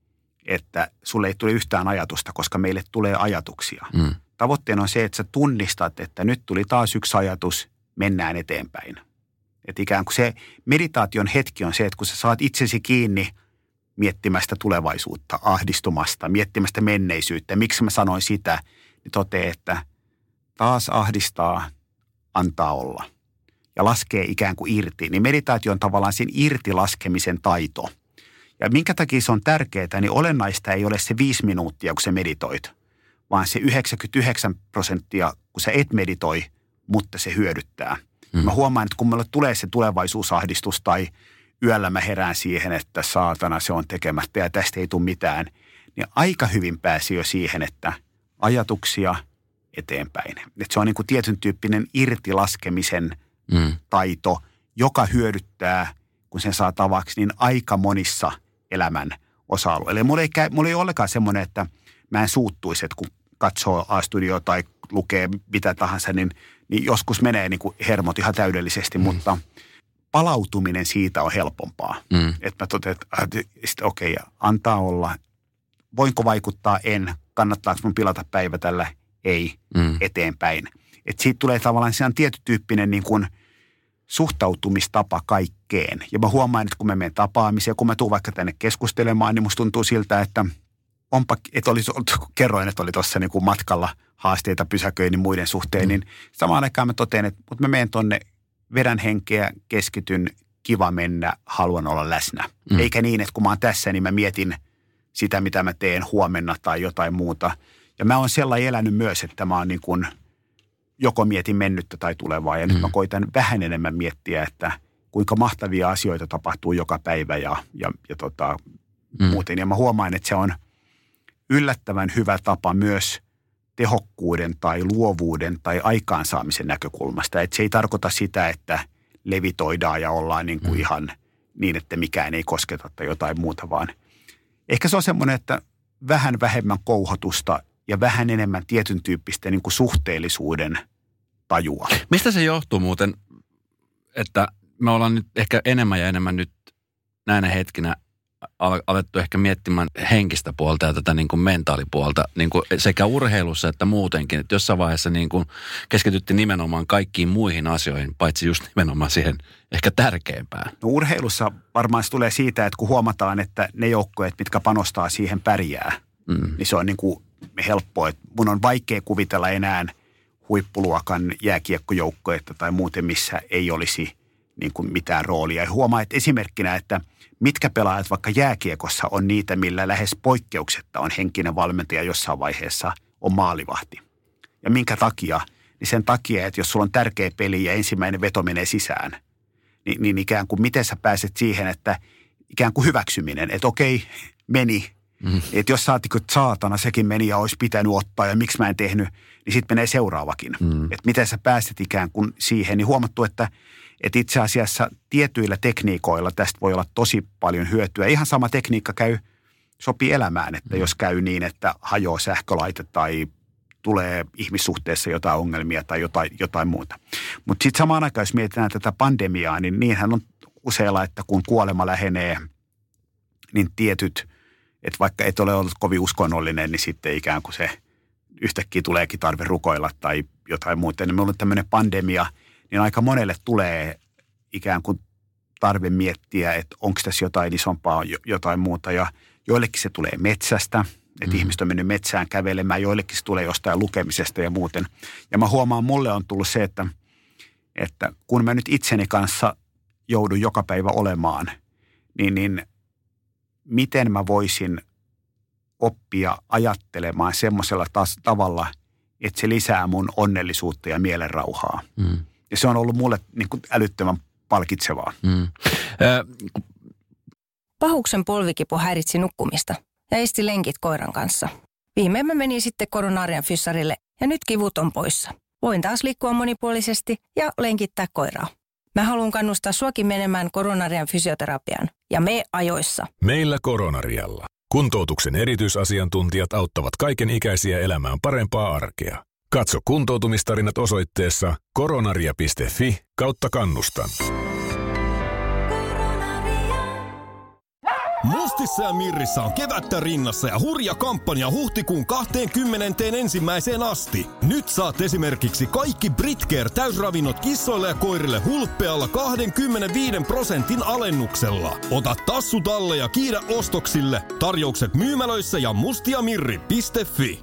että sulle ei tule yhtään ajatusta, koska meille tulee ajatuksia. Mm. Tavoitteena on se, että sä tunnistat, että nyt tuli taas yksi ajatus, mennään eteenpäin. Että ikään kuin se meditaation hetki on se, että kun sä saat itsesi kiinni miettimästä tulevaisuutta, ahdistumasta, miettimästä menneisyyttä, miksi mä sanoin sitä, niin toteaa, että taas ahdistaa, antaa olla ja laskee ikään kuin irti. Niin meditaatio on tavallaan sen irtilaskemisen taito. Ja minkä takia se on tärkeää, niin olennaista ei ole se viisi minuuttia, kun sä meditoit, vaan se yhdeksänkymmentäyhdeksän prosenttia, kun sä et meditoi, mutta se hyödyttää. Mm. Mä huomaan, että kun mulle tulee se tulevaisuusahdistus tai yöllä mä herään siihen, että saatana se on tekemättä ja tästä ei tule mitään, niin aika hyvin pääsi jo siihen, että ajatuksia eteenpäin. Että se on niin kuin tietyn tyyppinen irtilaskemisen mm. taito, joka hyödyttää, kun sen saa tavaksi, niin aika monissa elämän osa-alueilla. Eli mulla ei, käy, mulla ei ole ollenkaan semmoinen, että mä en suuttuisi, että kun katsoo A-studio tai lukee mitä tahansa, niin, niin joskus menee niin kuin hermot ihan täydellisesti, mm. mutta palautuminen siitä on helpompaa. Mm. Että mä totean, että okei, okay, antaa olla. Voinko vaikuttaa? En. Kannattaako mun pilata päivä tällä? Ei. Mm. Eteenpäin. Että siitä tulee tavallaan sellainen tietytyyppinen niin kuin suhtautumistapa kaikkeen. Ja mä huomaan, että kun mä menen tapaamiseen, kun mä tuun vaikka tänne keskustelemaan, niin musta tuntuu siltä, että onpa, että oli, kerroin, että oli tuossa niin kuin matkalla haasteita pysäköinnin muiden suhteen, mm. niin samaan aikaan mä totean, että mutta mä menen tonne, vedän henkeä, keskityn, kiva mennä, haluan olla läsnä. Mm. Eikä niin, että kun mä oon tässä, niin mä mietin sitä, mitä mä teen huomenna tai jotain muuta. Ja mä oon sellainen elänyt myös, että mä oon niin kuin joko mietin mennyttä tai tulevaa. Ja mm. nyt mä koitan vähän enemmän miettiä, että kuinka mahtavia asioita tapahtuu joka päivä ja, ja, ja tota, mm. muuten. Ja mä huomaan, että se on yllättävän hyvä tapa myös tehokkuuden tai luovuuden tai aikaansaamisen näkökulmasta. Että se ei tarkoita sitä, että levitoidaan ja ollaan niin kuin mm. ihan niin, että mikään ei kosketa tai jotain muuta, vaan ehkä se on semmoinen, että vähän vähemmän kouhotusta ja vähän enemmän tietyn tyyppistä niin kuin suhteellisuuden tajua. Mistä se johtuu muuten, että me ollaan nyt ehkä enemmän ja enemmän nyt näinä hetkinä alettu ehkä miettimään henkistä puolta ja tätä niin kuin mentaalipuolta niin kuin sekä urheilussa että muutenkin. Että jossain vaiheessa niin kuin keskityttiin nimenomaan kaikkiin muihin asioihin, paitsi just nimenomaan siihen ehkä tärkeimpään. No urheilussa varmaan se tulee siitä, että kun huomataan, että ne joukkueet, mitkä panostaa siihen pärjää, mm. niin se on niin kuin helppoa. Että mun on vaikea kuvitella enää huippuluokan jääkiekkojoukkoetta tai muuten, missä ei olisi niin kuin mitään roolia. Ja huomaa, että esimerkkinä, että mitkä pelaajat vaikka jääkiekossa on niitä, millä lähes poikkeuksetta on henkinen valmentaja jossain vaiheessa on maalivahti. Ja minkä takia? Niin sen takia, että jos sulla on tärkeä peli ja ensimmäinen veto menee sisään, niin, niin ikään kuin miten sä pääset siihen, että ikään kuin hyväksyminen, että okei, meni. Mm. Että jos saatiin, että saatana, sekin meni ja olisi pitänyt ottaa ja miksi mä en tehnyt, niin sitten menee seuraavakin. Mm. Että miten sä pääset ikään kuin siihen, niin huomattu, että Että itse asiassa tietyillä tekniikoilla tästä voi olla tosi paljon hyötyä. Ihan sama tekniikka käy, sopii elämään, että jos käy niin, että hajoaa sähkölaite tai tulee ihmissuhteessa jotain ongelmia tai jotain, jotain muuta. Mutta sitten samaan aikaan, jos mietitään tätä pandemiaa, niin niinhän on useilla, että kun kuolema lähenee, niin tietyt, että vaikka et ole ollut kovin uskonnollinen, niin sitten ikään kuin se yhtäkkiä tuleekin tarve rukoilla tai jotain muuta. Niin meillä on tämmöinen pandemia, niin aika monelle tulee ikään kuin tarve miettiä, että onko tässä jotain isompaa, jotain muuta. Ja joillekin se tulee metsästä, että mm. ihmiset on mennyt metsään kävelemään, joillekin se tulee jostain lukemisesta ja muuten. Ja mä huomaan, mulle on tullut se, että, että kun mä nyt itseni kanssa joudun joka päivä olemaan, niin, niin miten mä voisin oppia ajattelemaan semmoisella taas tavalla, että se lisää mun onnellisuutta ja mielenrauhaa. Mm. Ja se on ollut mulle niin kuin älyttömän palkitsevaa. Mm. Äh. Pahuksen polvikipu häiritsi nukkumista ja esti lenkit koiran kanssa. Viimein mä menin sitten koronaarian fyssarille ja nyt kivut on poissa. voin taas liikkua monipuolisesti ja lenkittää koiraa. Mä haluan kannustaa suakin menemään Coronarian fysioterapiaan ja me ajoissa. Meillä Coronarialla. Kuntoutuksen erityisasiantuntijat auttavat kaiken ikäisiä elämään parempaa arkea. Katso kuntoutumistarinat osoitteessa koronaria piste fi kautta kannustan. Mustissa ja Mirrissä on kevättä rinnassa ja hurja kampanja huhtikuun kahdeskymmenesensimmäiseen asti. Nyt saat esimerkiksi kaikki Britcare täysravinnot kissoille ja koirille hulppealla kaksikymmentäviisi prosentin alennuksella. Ota tassu talle ja kiidä ostoksille. Tarjoukset myymälöissä ja mustiamirri piste fi.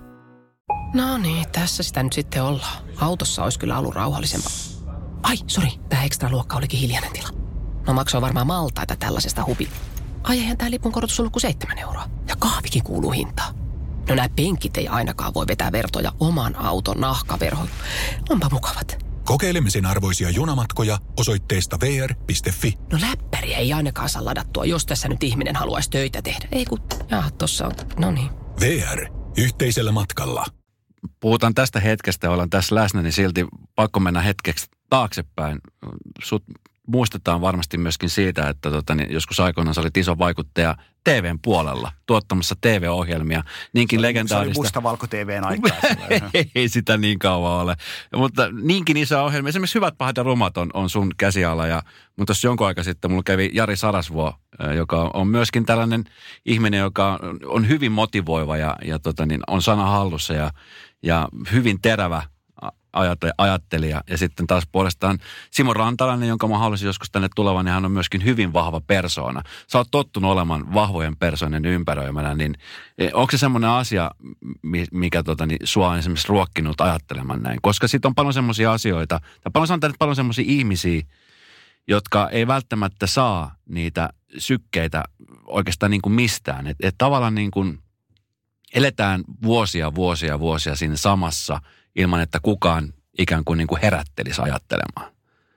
No niin, tässä sitä nyt sitten ollaan. Autossa olisi kyllä ollut rauhallisempaa. Ai, sori, tää ekstra luokka olikin hiljainen tila. No maksoi varmaan maltaita tällaisesta hubi. Ai eihän tää lipun korotus ollut kuin seitsemän euroa. Ja kahvikin kuuluu hintaan. No nää penkit ei ainakaan voi vetää vertoja oman auton nahkaverhoon. Onpa mukavat. Kokeilemisen arvoisia junamatkoja osoitteesta v r piste fi. No läppäri ei ainakaan saa ladattua, jos tässä nyt ihminen haluaisi töitä tehdä. Ei kun, jaa, tossa on, no niin. V R. Yhteisellä matkalla. Puhutaan tästä hetkestä ja ollaan tässä läsnä, niin silti pakko mennä hetkeksi taaksepäin. Sut muistetaan varmasti myöskin siitä, että tota, niin joskus aikoinaan sä olit iso vaikuttaja T V:n puolella, tuottamassa T V-ohjelmia. Niinkin legendaarista. Se oli musta-valko-T V:n aikaa. Ei sitä niin kauan ole. Mutta niinkin iso ohjelmia. Esimerkiksi Hyvät, pahat ja rumat on, on sun käsiala. Ja, mutta tuossa jonkun aika sitten mulla kävi Jari Sarasvuo, joka on myöskin tällainen ihminen, joka on hyvin motivoiva ja, ja tota, niin on sana hallussa ja, ja hyvin terävä ajattelija. Ja sitten taas puolestaan Simo Rantalainen, jonka mä haluaisin joskus tänne tulevan, niin hän on myöskin hyvin vahva persoona. Sä oot tottunut olemaan vahvojen persoonien ympäröimänä, niin onko se semmoinen asia, mikä tota, niin, sua on esimerkiksi ruokkinut ajattelemaan näin? Koska sitten on paljon semmoisia asioita, tai paljon sanotaan, että paljon semmoisia ihmisiä, jotka ei välttämättä saa niitä sykkeitä oikeastaan niin kuin mistään. Että et tavallaan niin kuin eletään vuosia, vuosia, vuosia siinä samassa ilman, että kukaan ikään kuin, niin kuin herättelisi ajattelemaan.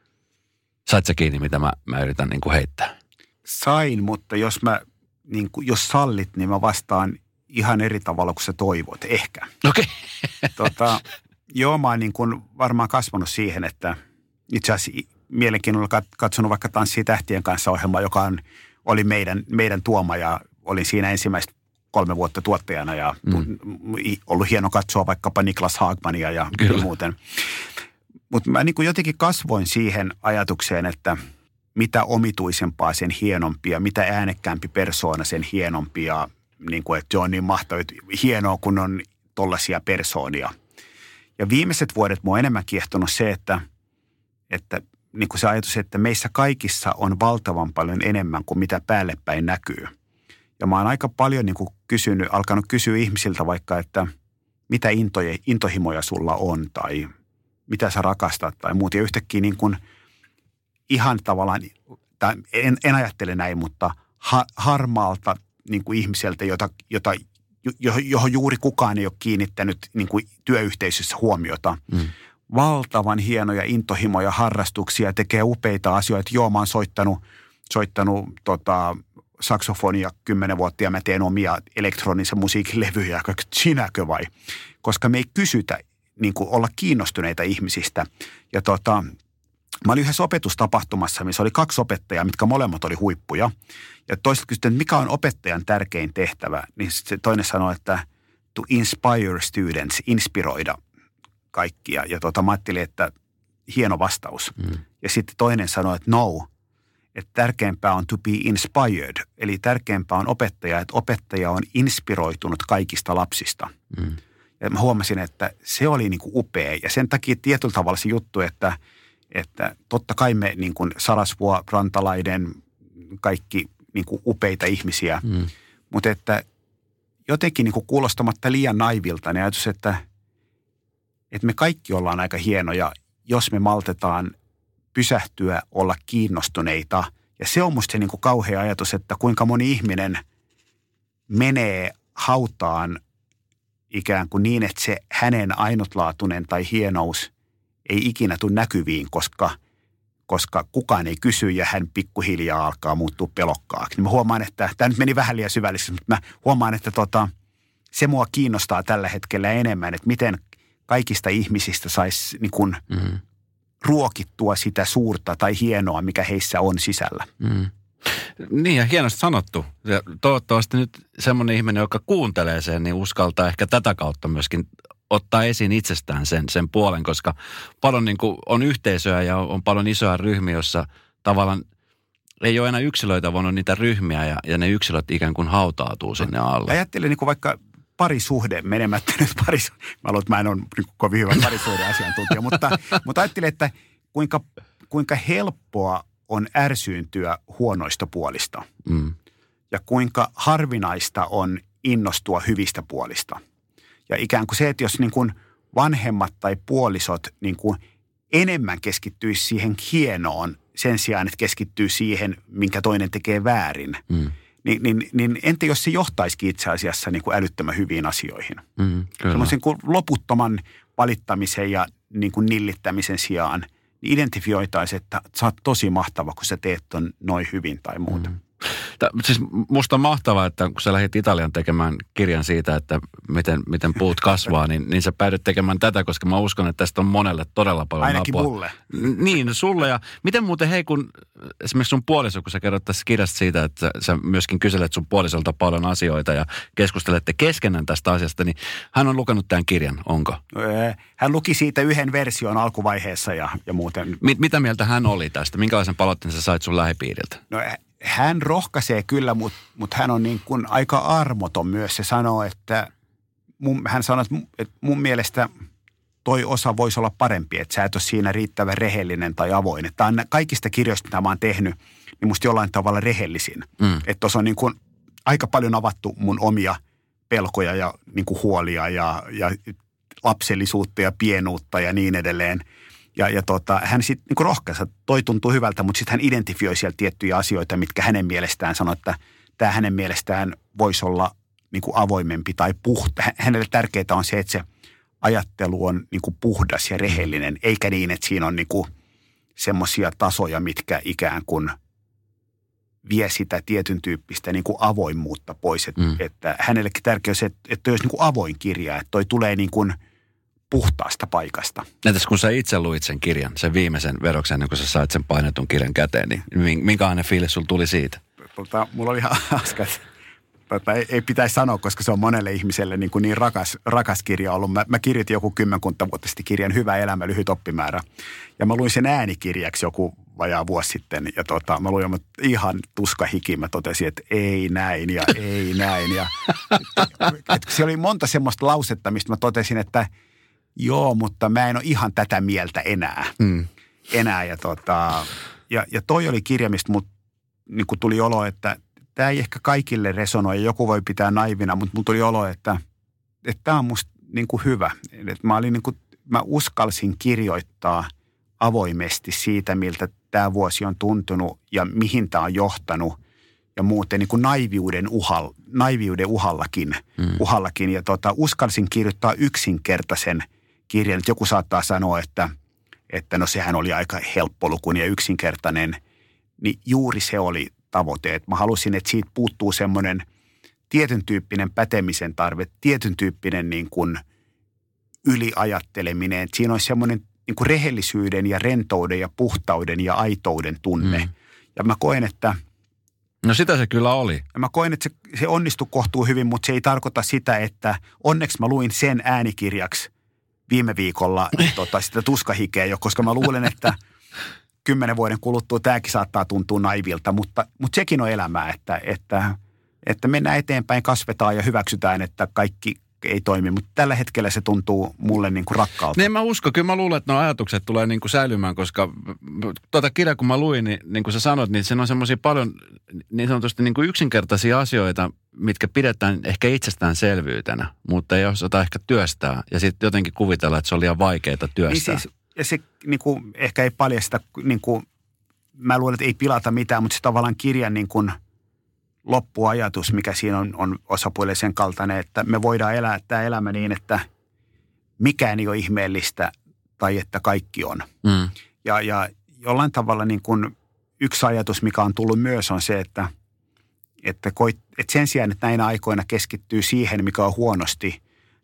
Sait sä kiinni, mitä mä, mä yritän niin kuin heittää? Sain, mutta jos, mä, niin kuin, jos sallit, niin mä vastaan ihan eri tavalla kuin sä toivot. Ehkä. Okei. Okay. tota, joo, mä oon niin kuin varmaan kasvanut siihen, että itse asiassa mielenkiinnolla katsonut vaikka Tanssii tähtien kanssa -ohjelmaa, joka on, oli meidän, meidän tuoma ja olin siinä ensimmäistä kolme vuotta tuottajana ja mm. ollut hieno katsoa vaikkapa Niklas Haagmania ja Kyllä. muuten. Mutta mä niin kuin jotenkin kasvoin siihen ajatukseen, että mitä omituisempaa sen hienompia, mitä äänekkäämpi persoona sen hienompia, niin kuin, että se on niin mahtavaa, hienoa kun on tollaisia persoonia. Ja viimeiset vuodet mua on enemmän kiehtonut se, että, että niin kuin se ajatus, että meissä kaikissa on valtavan paljon enemmän kuin mitä päälle päin näkyy. Ja mä oon aika paljon niin kuin kysynyt, alkanut kysyä ihmisiltä vaikka, että mitä intoja, intohimoja sulla on tai mitä sä rakastat tai muuta. Ja yhtäkkiä niin kuin ihan tavallaan, tai en, en ajattele näin, mutta ha, harmaalta niin kuin ihmiseltä, jota, jota, johon juuri kukaan ei ole kiinnittänyt niin kuin työyhteisössä huomiota. Mm. Valtavan hienoja intohimoja, harrastuksia, tekee upeita asioita. Joo, mä oon soittanut, soittanut tota, saksofonia kymmenen vuotta ja mä teen omia elektronisen musiikin levyjä. Sinäkö vai? Koska me ei kysytä niin kuin olla kiinnostuneita ihmisistä. Ja tota, mä olin yhdessä opetustapahtumassa, missä oli kaksi opettajaa, mitkä molemmat oli huippuja. Ja toiset kysyivät, että mikä on opettajan tärkein tehtävä? Niin se toinen sanoi, että to inspire students, inspiroida kaikkia. Ja tota, mä ajattelin, että hieno vastaus. Mm. Ja sitten toinen sanoi, että no, että tärkeämpää on to be inspired. Eli tärkeämpää on opettaja, että opettaja on inspiroitunut kaikista lapsista. Mm. Ja mä huomasin, että se oli niin kuin upea. Ja sen takia tietyllä tavalla se juttu, että, että totta kai me niin kuin Sarasvuo, Rantalainen, kaikki niin kuin upeita ihmisiä. Mm. Mutta että jotenkin niin kuin kuulostamatta liian naivilta, niin ajatus, että, että me kaikki ollaan aika hienoja, jos me maltetaan pysähtyä, olla kiinnostuneita. Ja se on musta se niin kuin kauhea ajatus, että kuinka moni ihminen menee hautaan ikään kuin niin, että se hänen ainutlaatuinen tai hienous ei ikinä tule näkyviin, koska, koska kukaan ei kysy ja hän pikkuhiljaa alkaa muuttua pelokkaaksi. Niin mä huomaan, että tämä nyt meni vähän liian syvällisesti, mutta mä huomaan, että tota, se mua kiinnostaa tällä hetkellä enemmän, että miten kaikista ihmisistä saisi niin kuin mm. ruokittua sitä suurta tai hienoa, mikä heissä on sisällä. Mm. Niin ja hienosti sanottu. Ja toivottavasti nyt semmoinen ihminen, joka kuuntelee sen, niin uskaltaa ehkä tätä kautta myöskin ottaa esiin itsestään sen, sen puolen, koska paljon niin kuin on yhteisöä ja on paljon isoja ryhmiä, jossa tavallaan ei ole enää yksilöitä, vaan on niitä ryhmiä ja, ja ne yksilöt ikään kuin hautautuu sinne alle. Ajattelen niin kuin vaikka parisuhde menemättä nyt paris... Mä luulen, että mä en ole niin kovin hyvä parisuhdeasiantuntija, mutta, mutta ajattelen, että kuinka, kuinka helppoa on ärsyyntyä huonoista puolista. Mm. Ja kuinka harvinaista on innostua hyvistä puolista. Ja ikään kuin se, että jos niin kuin vanhemmat tai puolisot niin kuin enemmän keskittyisi siihen hienoon sen sijaan, että keskittyy siihen, minkä toinen tekee väärin, mm. niin, niin, niin entä jos se johtaisikin itse asiassa niin kuin älyttömän hyviin asioihin? Mm, Sellaisen kuin loputtoman valittamisen ja niin kuin nillittämisen sijaan niin identifioitaisiin, että sä oot tosi mahtava, kun sä teet ton noin hyvin tai muuta. Mm. Tää, siis musta on mahtavaa, että kun sä lähdit Italian tekemään kirjan siitä, että miten, miten puut kasvaa, niin, niin sä päädyt tekemään tätä, koska mä uskon, että tästä on monelle todella paljon ainakin apua. Mulle. Niin, sulle. Ja miten muuten, hei, kun esimerkiksi sun puoliso, kun sä kerrot tässä kirjasta siitä, että sä myöskin kyselet sun puolisolta paljon asioita ja keskustelette keskenään tästä asiasta, niin hän on lukenut tämän kirjan, onko? Hän luki siitä yhden version alkuvaiheessa ja, ja muuten. Mit, mitä mieltä hän oli tästä? Minkälaisen palautteen sä sait sun lähipiiriltä? No hän rohkaisee kyllä, mutta mut hän on niin kuin aika armoton myös. Se sanoo, että mun, hän sanoo, että mun mielestä toi osa voisi olla parempi, että sä et ole siinä riittävän rehellinen tai avoin. Että on kaikista kirjoista, mitä mä oon tehnyt, niin musta jollain tavalla rehellisin. Mm. Että tuossa on niin kuin aika paljon avattu mun omia pelkoja ja niin kuin huolia ja, ja lapsellisuutta ja pienuutta ja niin edelleen. Ja, ja tota, hän sitten niin rohkaisi, että toi tuntuu hyvältä, mutta sitten hän identifioi siellä tiettyjä asioita, mitkä hänen mielestään sanoi, että tämä hänen mielestään voisi olla niin kuin avoimempi tai puhta. Hänelle tärkeää on se, että se ajattelu on niin kuin puhdas ja rehellinen, eikä niin, että siinä on niin kuin semmoisia tasoja, mitkä ikään kuin vie sitä tietyn tyyppistä niin kuin avoimuutta pois. Et, mm. Että hänellekin tärkeää on se, että, että toi olisi niin kuin avoin kirja, että toi tulee niin kuin puhtaasta paikasta. Entäs kun sä itse luit sen kirjan, sen viimeisen veroksen, niin kun sä sait sen painetun kirjan käteen, niin minkälainen fiilis sulla tuli siitä? Tota, mulla oli ihan hauska, tota, ei, ei pitäisi sanoa, koska se on monelle ihmiselle niin, kuin niin rakas, rakas kirja ollut. Mä, mä kirjoitin joku kymmenkunta vuotta sitten kirjan Hyvä elämä, lyhyt oppimäärä. Ja mä luin sen äänikirjaksi joku vajaa vuosi sitten. Ja tota, mä luin ihan tuskahiki. Mä totesin, että ei näin ja ei näin. Ja, et, et, siellä oli monta semmoista lausetta, mistä mä totesin, että joo, mutta mä en ole ihan tätä mieltä enää. Mm. Enää ja, tota, ja, ja toi oli kirja, mistä mut niin tuli olo, että tämä ei ehkä kaikille resonoi. Joku voi pitää naivina, mutta mulla tuli olo, että tämä on musta niin kuin hyvä. Et mä, olin niin kuin, mä uskalsin kirjoittaa avoimesti siitä, miltä tämä vuosi on tuntunut ja mihin tämä on johtanut. Ja muuten niin kuin naiviuden, uhal, naiviuden uhallakin. Mm. uhallakin. Ja tota, uskalsin kirjoittaa yksinkertaisen kirjan. Että joku saattaa sanoa, että, että no sehän oli aika helppolukuinen ja yksinkertainen. Niin juuri se oli tavoite. Että mä halusin, että siitä puuttuu semmoinen tietyn tyyppinen pätemisen tarve, tietyn tyyppinen niin kuin yliajatteleminen. Että siinä olisi semmoinen niin kuin rehellisyyden ja rentouden ja puhtauden ja aitouden tunne. Mm. Ja mä koen, että no sitä se kyllä oli. Ja mä koen, että se, se onnistui kohtuu hyvin, mutta se ei tarkoita sitä, että onneksi mä luin sen äänikirjaksi viime viikolla tota, sitä tuskahikeä jo, koska mä luulen, että kymmenen vuoden kuluttua tämäkin saattaa tuntua naivilta, mutta, mutta sekin on elämää, että, että, että mennään eteenpäin, kasvetaan ja hyväksytään, että kaikki ei toimi, mutta tällä hetkellä se tuntuu mulle niin kuin rakkaalta. Niin mä uskon, kyllä mä luulen, että nuo ajatukset tulee niin kuin säilymään, koska tuota kirjaa kun mä luin, niin, niin kuin sä sanoit, niin siinä on semmoisia paljon niin sanotusti niin kuin yksinkertaisia asioita, mitkä pidetään ehkä itsestäänselvyytenä, mutta ei osata ehkä työstää ja sitten jotenkin kuvitella, että se on liian vaikeaa työstää. Niin siis, ja se niin kuin, ehkä ei paljasta, niin kuin, mä luulen, että ei pilata mitään, mutta se tavallaan kirjan niin kuin loppuajatus, mikä siinä on, on osapuolelle sen kaltainen, että me voidaan elää tämä elämä niin, että mikään ei ole ihmeellistä tai että kaikki on. Mm. Ja, ja jollain tavalla niin kuin yksi ajatus, mikä on tullut myös, on se, että, että, koit, että sen sijaan, että näinä aikoina keskittyy siihen, mikä on huonosti,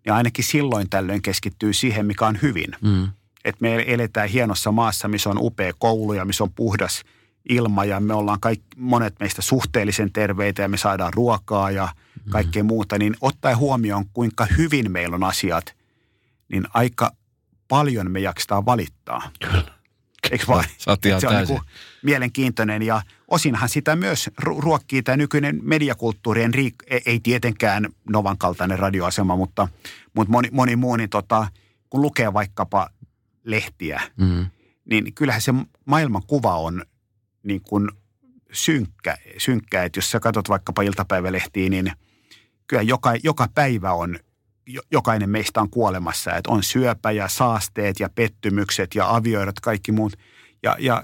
niin ainakin silloin tällöin keskittyy siihen, mikä on hyvin. Mm. Että me eletään hienossa maassa, missä on upea koulu ja missä on puhdas ilma ja me ollaan kaikki, monet meistä suhteellisen terveitä ja me saadaan ruokaa ja kaikkea mm. muuta. Niin ottaen huomioon, kuinka hyvin meillä on asiat, niin aika paljon me jaksetaan valittaa. Kyllä. Eikö vain? Se on niin kuin mielenkiintoinen ja osinhan sitä myös ruokkii tämä nykyinen mediakulttuurien, riik- ei tietenkään Novan kaltainen radioasema, mutta, mutta moni, moni muu, niin tota, kun lukee vaikkapa lehtiä, mm. niin kyllähän se maailman kuva on niin kuin synkkä, synkkä, että jos sä katsot vaikkapa iltapäivälehtiä, niin kyllä joka, joka päivä on, jokainen meistä on kuolemassa, että on syöpä ja saasteet ja pettymykset ja avioerot, kaikki muut. Ja, ja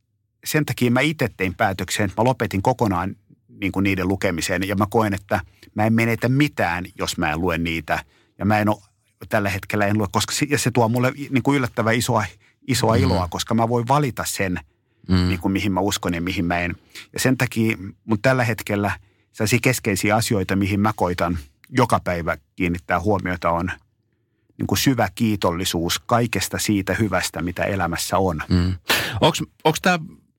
sen takia mä itse tein päätöksen, että mä lopetin kokonaan niin kuin niiden lukemisen ja mä koen, että mä en menetä mitään, jos mä en lue niitä. Ja mä en ole, tällä hetkellä en lue, koska se, ja se tuo mulle niin kuin yllättävän isoa, isoa mm. iloa, koska mä voin valita sen, mm. niin kuin mihin mä uskon ja mihin mä en. Ja sen takia mun tällä hetkellä sellaisia keskeisiä asioita, mihin mä koitan joka päivä kiinnittää huomiota on niin kuin syvä kiitollisuus kaikesta siitä hyvästä, mitä elämässä on. Mm. Onko tämä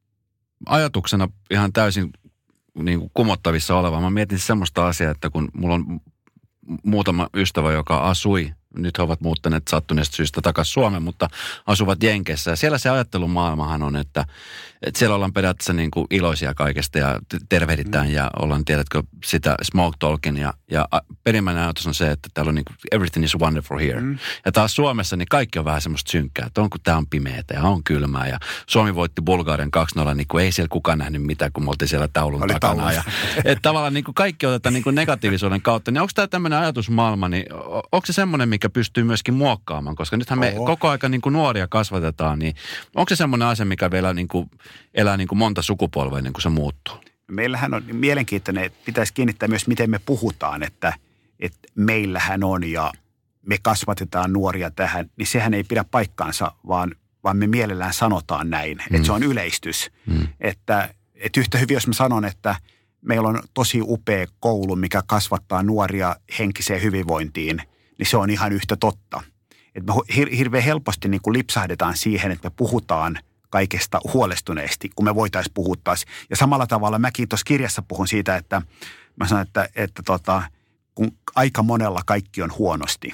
ajatuksena ihan täysin niin kuin kumottavissa oleva? Mä mietin semmoista asiaa, että kun mulla on muutama ystävä, joka asui, nyt he ovat muuttaneet sattuneesta syystä takaisin Suomeen, mutta asuvat Jenkeissä. Ja siellä se ajattelumaailmahan on, että, että siellä ollaan periaatteessa niin kuin iloisia kaikesta ja tervehditään mm. ja ollaan, tiedätkö, sitä smoke talkin. Ja, ja perimmäinen ajatus on se, että täällä on niin kuin everything is wonderful here. Mm. Ja taas Suomessa niin kaikki on vähän semmoista synkkää, että on kun tää on pimeätä ja on kylmää. Ja Suomi voitti Bulgarian kaksi nolla, niin kuin ei siellä kukaan nähnyt mitään, kun me oltiin siellä taulun Oli takana. Taulun. Ja, että tavallaan niin kuin kaikki otetaan niin kuin negatiivisuuden kautta. Niin onko tämä tämmöinen ajatusmaailma, niin onko se semmoinen, mikä pystyy myöskin muokkaamaan, koska nythän me Oho. koko aika niin kuin nuoria kasvatetaan, niin onko se semmoinen asia, mikä vielä niin kuin elää niin kuin monta sukupolvea ennen kuin se muuttuu? Meillähän on mielenkiintoinen, että pitäisi kiinnittää myös, miten me puhutaan, että, että meillähän on ja me kasvatetaan nuoria tähän, niin sehän ei pidä paikkaansa, vaan, vaan me mielellään sanotaan näin, mm. että se on yleistys. Mm. Että, että yhtä hyvin, jos mä sanon, että meillä on tosi upea koulu, mikä kasvattaa nuoria henkiseen hyvinvointiin, niin se on ihan yhtä totta. Että me hir- hirveän helposti niin kuin lipsahdetaan siihen, että me puhutaan kaikesta huolestuneesti, kun me voitaisiin puhua taas. Ja samalla tavalla mäkin tuossa kirjassa puhun siitä, että mä sanon, että, että tota, kun aika monella kaikki on huonosti,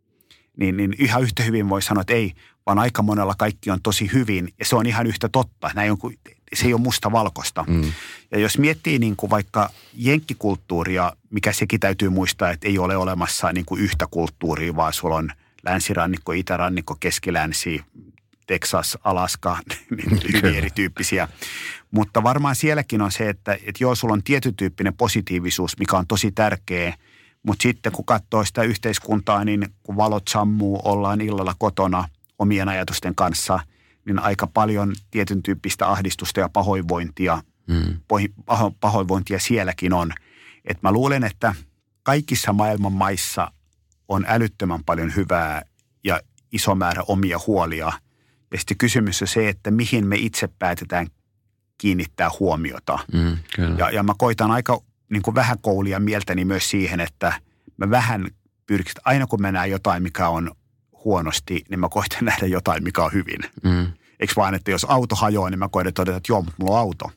niin, niin ihan yhtä hyvin voi sanoa, että ei, vaan aika monella kaikki on tosi hyvin. Ja se on ihan yhtä totta. Näin on, se ei ole mustavalkoista. Mm. Ja jos miettii niin kuin vaikka jenkkikulttuuria, mikä sekin täytyy muistaa, että ei ole olemassa niin kuin yhtä kulttuuria, vaan sulla on länsirannikko, itärannikko, keskilänsi, Texas, Alaska, niin hyvin erityyppisiä. Mutta varmaan sielläkin on se, että, että joo, sulla on tietyn tyyppinen positiivisuus, mikä on tosi tärkeä. Mutta sitten kun katsoo sitä yhteiskuntaa, niin kun valot sammuu, ollaan illalla kotona omien ajatusten kanssa, niin aika paljon tietyn tyyppistä ahdistusta ja pahoinvointia, mm. paho, pahoinvointia sielläkin on. Et mä luulen, että kaikissa maailman maissa on älyttömän paljon hyvää ja iso määrä omia huolia. Ja sitten kysymys on se, että mihin me itse päätetään kiinnittää huomiota. Mm, ja, ja mä koitan aika niin kuin vähän koulia mieltäni myös siihen, että mä vähän pyrkistä, aina kun mä näen jotain, mikä on huonosti, niin mä koitan nähdä jotain, mikä on hyvin. Mm. Eikö vaan, että jos auto hajoaa, niin mä koitan todeta, että joo, mutta mulla on auto.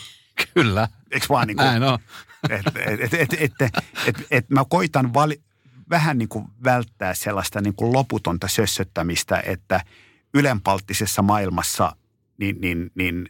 Kyllä. Eikö vaan niin kuin, näin on. Että et, et, et, et, et, et mä koitan vali, vähän niin kuin välttää sellaista niin kuin loputonta sössöttämistä, että ylenpalttisessa maailmassa niin, niin, niin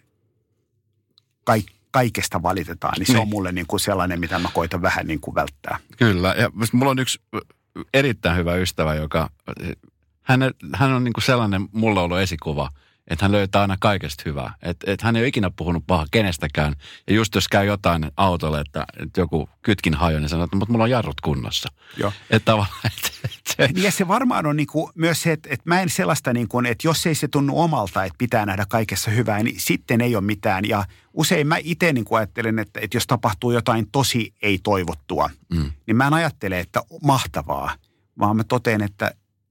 kaik, kaikesta valitetaan. Niin se niin. on mulle niin kuin sellainen, mitä mä koitan vähän niin kuin välttää. Kyllä. Ja mulla on yksi erittäin hyvä ystävä, joka, hän, hän on niin kuin sellainen mulla ollut esikuva, että hän löytää aina kaikesta hyvää. Että et hän ei ole ikinä puhunut paha kenestäkään. Ja just jos käy jotain autolle, että, että joku kytkin hajo, niin sanoo, että mutta mulla on jarrut kunnossa. Joo. Että tavallaan, että, että ja se varmaan on niin kuin myös se, että, että mä en sellaista niin kuin, että jos ei se tunnu omalta, että pitää nähdä kaikessa hyvää, niin sitten ei ole mitään. Ja usein mä itse niin kuin ajattelen, että, että jos tapahtuu jotain tosi ei-toivottua, mm. niin mä en ajattele, että mahtavaa, vaan mä totean, että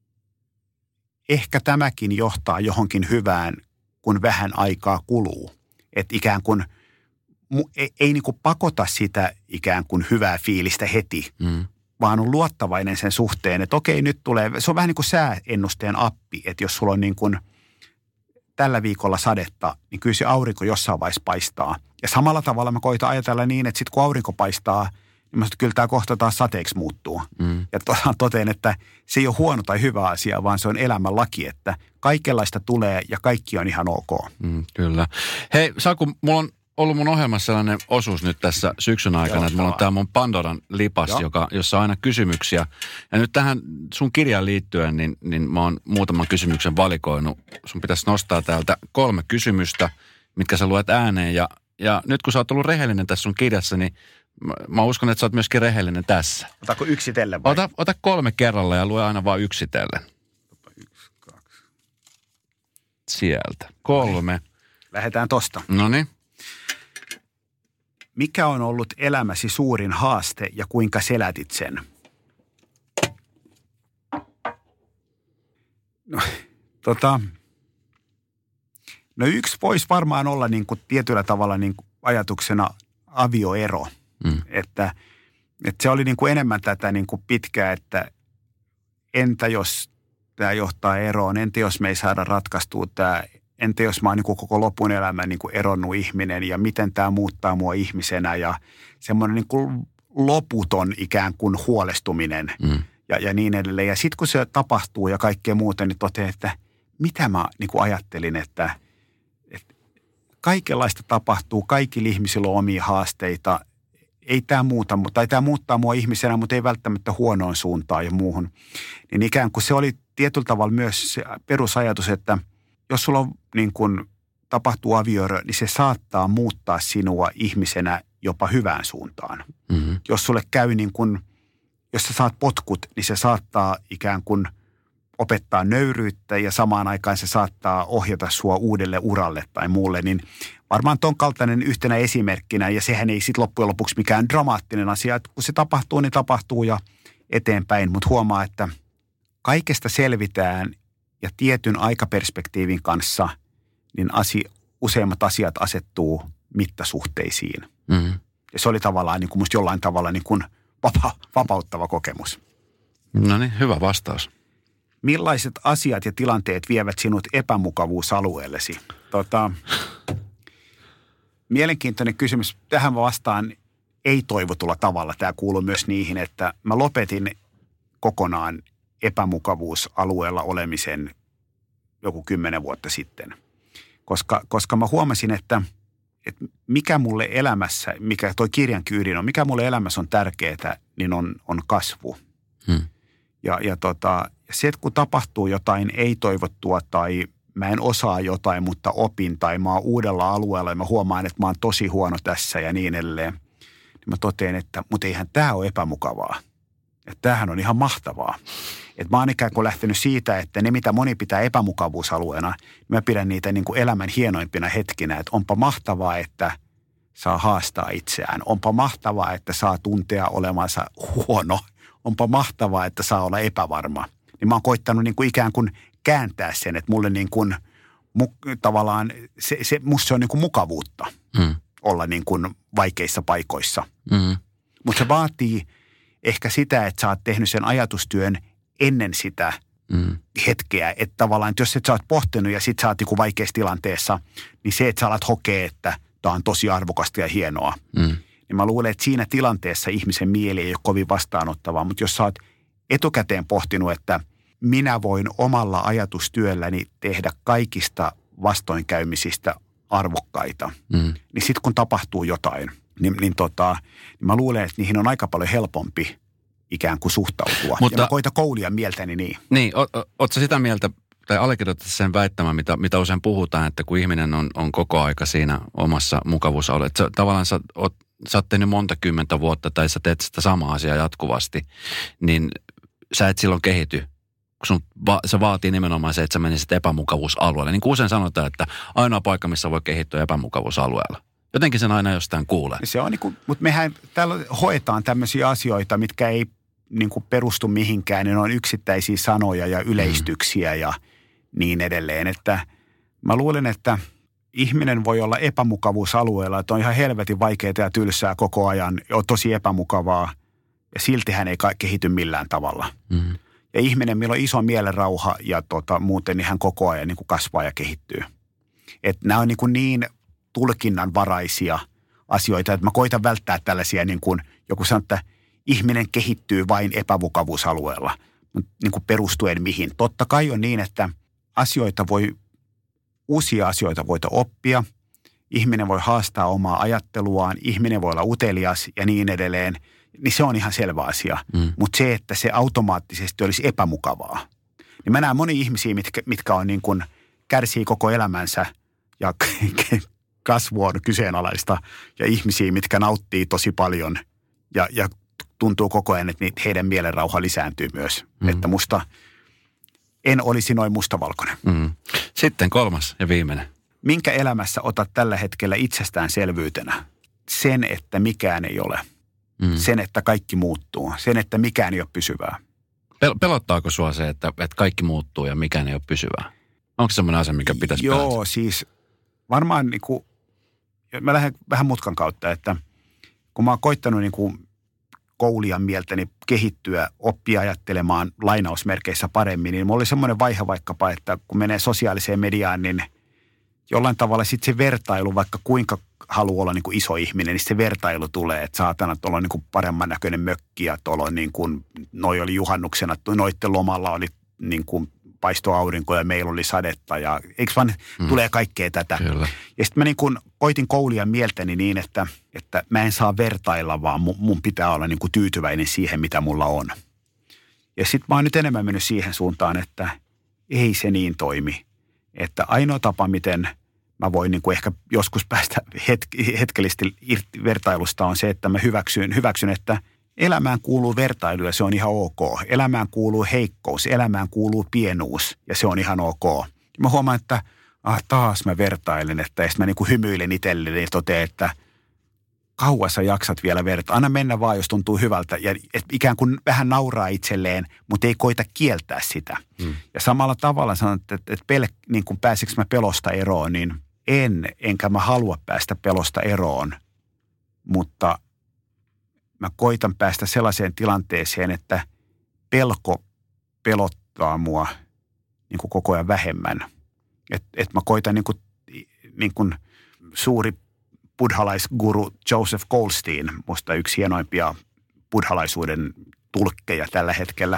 ehkä tämäkin johtaa johonkin hyvään, kun vähän aikaa kuluu. Että ikään kuin ei, ei niin kuin pakota sitä ikään kuin hyvää fiilistä heti, mm. vaan on luottavainen sen suhteen, että okei, nyt tulee, se on vähän niin kuin sääennusteen appi, että jos sulla on niin kuin tällä viikolla sadetta, niin kyllä se aurinko jossain vaiheessa paistaa. Ja samalla tavalla mä koitan ajatella niin, että sitten kun aurinko paistaa, niin mä kyllä tämä kohta taas sateeksi muuttuu. Mm. Ja toteen, että se ei ole huono tai hyvä asia, vaan se on elämän laki, että kaikenlaista tulee ja kaikki on ihan ok. Mm, kyllä. Hei Saku, mulla on ollut mun ohjelmassa sellainen osuus nyt tässä syksyn aikana, Joo, että mulla on tämä mun Pandoran lipas, joka, jossa on aina kysymyksiä. Ja nyt tähän sun kirjaan liittyen, niin, niin mä oon muutaman kysymyksen valikoinut. Sun pitäisi nostaa täältä kolme kysymystä, mitkä sä luet ääneen. Ja, ja nyt kun sä oot ollut rehellinen tässä sun kirjassa, niin mä, mä uskon, että sä oot myöskin rehellinen tässä. Otako yksitellen vai? Ota, ota kolme kerralla ja lue aina vaan yksitellen. Yksi, kaksi. Sieltä. Kolme. Lähdetään tosta. Noniin. Mikä on ollut elämäsi suurin haaste ja kuinka selätit sen? No, tota, no yksi voisi varmaan olla niin kuin tietyllä tavalla niin kuin ajatuksena avioero. Mm. Että, että se oli niin kuin enemmän tätä niin kuin pitkää, että entä jos tämä johtaa eroon, entä jos me ei saada ratkaistua tämä, entä jos mä oon niin kuin koko lopun elämän niin kuin eronnut ihminen ja miten tämä muuttaa mua ihmisenä ja semmoinen niin kuin loputon ikään kuin huolestuminen mm. ja, ja niin edelleen. Ja sitten kun se tapahtuu ja kaikkea muuta, niin totean, että mitä mä niin kuin ajattelin, että, että kaikenlaista tapahtuu, kaikilla ihmisillä on omia haasteita. Ei tämä muuta, tai tämä muuttaa mua ihmisenä, mutta ei välttämättä huonoon suuntaan ja muuhun. Niin ikään kuin se oli tietyllä tavalla myös se perusajatus, että jos sulla on niin kuin tapahtuu avioero, niin se saattaa muuttaa sinua ihmisenä jopa hyvään suuntaan. Mm-hmm. Jos sulle käy niin kuin, jos sä saat potkut, niin se saattaa ikään kuin opettaa nöyryyttä ja samaan aikaan se saattaa ohjata sua uudelle uralle tai muulle. Niin varmaan ton kaltainen yhtenä esimerkkinä, ja sehän ei sitten loppujen lopuksi mikään dramaattinen asia, että kun se tapahtuu, niin tapahtuu ja eteenpäin. Mutta huomaa, että kaikesta selvitään ja tietyn aikaperspektiivin kanssa, niin asi, useimmat asiat asettuu mittasuhteisiin. Mm-hmm. Ja se oli tavallaan niin kuin musta jollain tavalla niin kuin vapa, vapauttava kokemus. No niin, hyvä vastaus. Millaiset asiat ja tilanteet vievät sinut epämukavuusalueellesi? Tota, mielenkiintoinen kysymys. Tähän vastaan ei-toivotulla tavalla. Tämä kuuluu myös niihin, että mä lopetin kokonaan epämukavuusalueella olemisen joku kymmenen vuotta sitten. Koska, koska mä huomasin, että, että mikä mulle elämässä, mikä toi kirjan ydin on, mikä mulle elämässä on tärkeää, niin on, on kasvu. Hmm. Ja, ja tota, se, että kun tapahtuu jotain ei-toivottua tai mä en osaa jotain, mutta opin tai mä oon uudella alueella ja mä huomaan, että mä oon tosi huono tässä ja niin edelleen, niin mä totean, että mutta eihän tämä ole epämukavaa. Että tämähän on ihan mahtavaa. Että mä oon ikään kuin lähtenyt siitä, että ne mitä moni pitää epämukavuusalueena, niin mä pidän niitä niin kuin elämän hienoimpina hetkinä. Että onpa mahtavaa, että saa haastaa itseään. Onpa mahtavaa, että saa tuntea olemansa huono. Onpa mahtavaa, että saa olla epävarma. Niin mä oon koittanut niin kuin ikään kuin kääntää sen, että mulle niin kuin mu, tavallaan, se, se, musta se on niin kuin mukavuutta mm. olla niin kuin vaikeissa paikoissa. Mm. Mutta se vaatii ehkä sitä, että sä oot tehnyt sen ajatustyön ennen sitä mm. hetkeä. Että tavallaan, että jos et sä oot pohtinut ja sit sä oot niin vaikeassa tilanteessa, niin se, että sä alat hokea, että tää on tosi arvokasta ja hienoa. Mm. Niin mä luulen, että siinä tilanteessa ihmisen mieli ei ole kovin vastaanottavaa. Mutta jos sä oot etukäteen pohtinut, että minä voin omalla ajatustyölläni tehdä kaikista vastoinkäymisistä arvokkaita, mm. niin sitten kun tapahtuu jotain, niin, niin, tota, niin mä luulen, että niihin on aika paljon helpompi ikään kuin suhtautua. Mutta, ja mä koitan koulia mieltäni niin. Niin, o, o, ootko sitä mieltä, tai allekirjoitat sen väittämän, mitä, mitä usein puhutaan, että kun ihminen on, on koko aika siinä omassa mukavuusalueessa, että tavallaan sä oot, sä oot tehnyt monta kymmentä vuotta tai sä teet sitä samaa asiaa jatkuvasti, niin sä et silloin kehity. Sun va, se vaatii nimenomaan se, että sä menisit epämukavuusalueelle. Niin kuin usein sanotaan, että ainoa paikka, missä voi kehittyä epämukavuusalueella. Jotenkin sen aina jostain kuulee. Se on niin kuin, mutta mehän täällä hoetaan tämmöisiä asioita, mitkä ei niin kuin perustu mihinkään. Ne on yksittäisiä sanoja ja yleistyksiä mm. ja niin edelleen. Että mä luulen, että ihminen voi olla epämukavuusalueella, että on ihan helvetin vaikeaa ja tylsää koko ajan, on tosi epämukavaa. ja silti hän ei kehity millään tavalla. Mm. Ja ihminen, millä on iso mielenrauha ja tota, muuten, niin hän koko ajan niin kuin kasvaa ja kehittyy. Että nämä on niin, kuin niin tulkinnanvaraisia asioita, että mä koitan välttää tällaisia, niin kuin joku sanoo, että ihminen kehittyy vain epämukavuusalueella, niin kuin perustuen mihin. Totta kai on niin, että asioita voi, uusia asioita voita oppia, ihminen voi haastaa omaa ajatteluaan, ihminen voi olla utelias ja niin edelleen, niin se on ihan selvä asia. Mm. Mutta se, että se automaattisesti olisi epämukavaa, niin mä näen monia ihmisiä, mitkä, mitkä on niin kuin kärsii koko elämänsä ja kasvu on kyseenalaista ja ihmisiä, mitkä nauttii tosi paljon ja, ja tuntuu koko ajan, että heidän mielenrauha lisääntyy myös. Mm. Että musta en olisi noin mustavalkoinen. Mm. Sitten kolmas ja viimeinen. Minkä elämässä otat tällä hetkellä itsestäänselvyytenä? Sen, että mikään ei ole. Mm. Sen, että kaikki muuttuu. Sen, että mikään ei ole pysyvää. Pel- pelottaako sua se, että, että kaikki muuttuu ja mikään ei ole pysyvää? Onko se semmoinen asia, mikä pitäisi Joo, pelätä? siis varmaan niin kuin, mä lähden vähän mutkan kautta, että kun mä oon koittanut niin kuin koulian mieltäni kehittyä, oppia ajattelemaan lainausmerkeissä paremmin, niin mulla oli semmoinen vaihe vaikkapa, että kun menee sosiaaliseen mediaan, niin jollain tavalla sitten se vertailu, vaikka kuinka haluaa olla niin kuin iso ihminen, niin se vertailu tulee, että saatana, tuolla on niin kuin paremman näköinen mökki ja tuolla on niin kuin, noi oli juhannuksena, noitten lomalla oli niin kuin paistoi aurinko ja meillä oli sadetta ja eikö vaan mm. tulee kaikkea tätä. Kyllä. Ja sitten mä niin kuin koitin koulia mieltäni niin, että, että mä en saa vertailla, vaan mun, mun pitää olla niin kuin tyytyväinen siihen, mitä mulla on. Ja sitten mä oon nyt enemmän mennyt siihen suuntaan, että ei se niin toimi. Että ainoa tapa, miten mä voin niin kuin ehkä joskus päästä hetk- hetkellisesti irti vertailusta on se, että mä hyväksyn, hyväksyn, että elämään kuuluu vertailu ja se on ihan ok. Elämään kuuluu heikkous, elämään kuuluu pienuus ja se on ihan ok. Mä huomaan, että ah, taas mä vertailen, että ja sitten mä niin kuin hymyilen itselleni ja totean, että kauan sä jaksat vielä vertailla. Anna mennä vaan, jos tuntuu hyvältä ja et ikään kuin vähän nauraa itselleen, mutta ei koita kieltää sitä. Hmm. Ja samalla tavalla sanon, että, että, että pel, niin kuin pääsikö mä pelosta eroon, niin en, enkä mä halua päästä pelosta eroon, mutta mä koitan päästä sellaiseen tilanteeseen, että pelko pelottaa mua niin kuin koko ajan vähemmän. Että et mä koitan niin kuin, niin kuin suuri buddhalaisguru Joseph Goldstein, musta yksi hienoimpia buddhalaisuuden tulkkeja tällä hetkellä,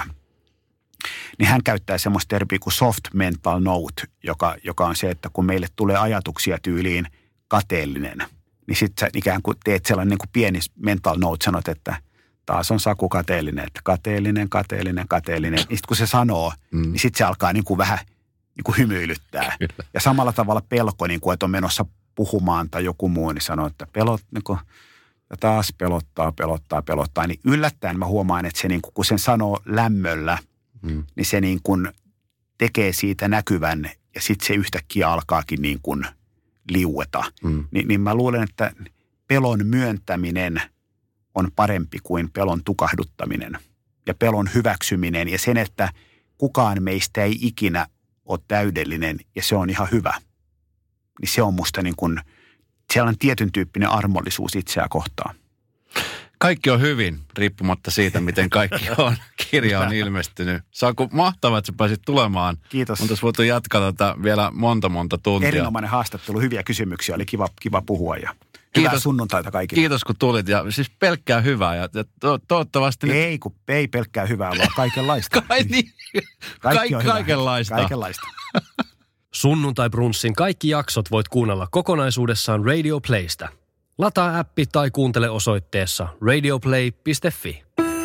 niin hän käyttää semmoista termiä kuin soft mental note, joka, joka on se, että kun meille tulee ajatuksia tyyliin kateellinen, niin sitten sä ikään kuin teet sellainen niin kuin pieni mental note, sanot, että taas on Saku kateellinen, että kateellinen, kateellinen, kateellinen. Niin sitten kun se sanoo, mm. niin sitten se alkaa niin kuin vähän niin kuin hymyilyttää. Kyllä. Ja samalla tavalla pelko, niin kuin, että on menossa puhumaan tai joku muu, niin sanoo, että pelot, niin kuin, ja taas pelottaa, pelottaa, pelottaa. Niin yllättäen mä huomaan, että se niin kuin, kun sen sanoo lämmöllä, mm. niin se niin kuin tekee siitä näkyvän ja sitten se yhtäkkiä alkaakin niin kuin liueta. Mm. Ni, niin mä luulen, että pelon myöntäminen on parempi kuin pelon tukahduttaminen ja pelon hyväksyminen ja sen, että kukaan meistä ei ikinä ole täydellinen ja se on ihan hyvä. Niin se on musta niin kuin sellainen tietyn tyyppinen armollisuus itseä kohtaan. Kaikki on hyvin, riippumatta siitä, miten kaikki on. Kirja on ilmestynyt. Saku, mahtavaa, että sä pääsit tulemaan. Kiitos. On tässä voitu jatkaa tätä vielä monta, monta tuntia. Erinomainen haastattelu, hyviä kysymyksiä. Oli kiva, kiva puhua ja hyvää Kiitos. Sunnuntaita kaikille. Kiitos, kun tulit. Ja siis pelkkää hyvää. Ja to, toivottavasti ei, nyt... kun ei pelkkää hyvää, vaan kaikenlaista. Kai niin. Kaikki on kaikenlaista. Kaikenlaista. Sunnuntai-brunssin kaikki jaksot voit kuunnella kokonaisuudessaan Radio Playstä. Lataa appi tai kuuntele osoitteessa radioplay piste fi.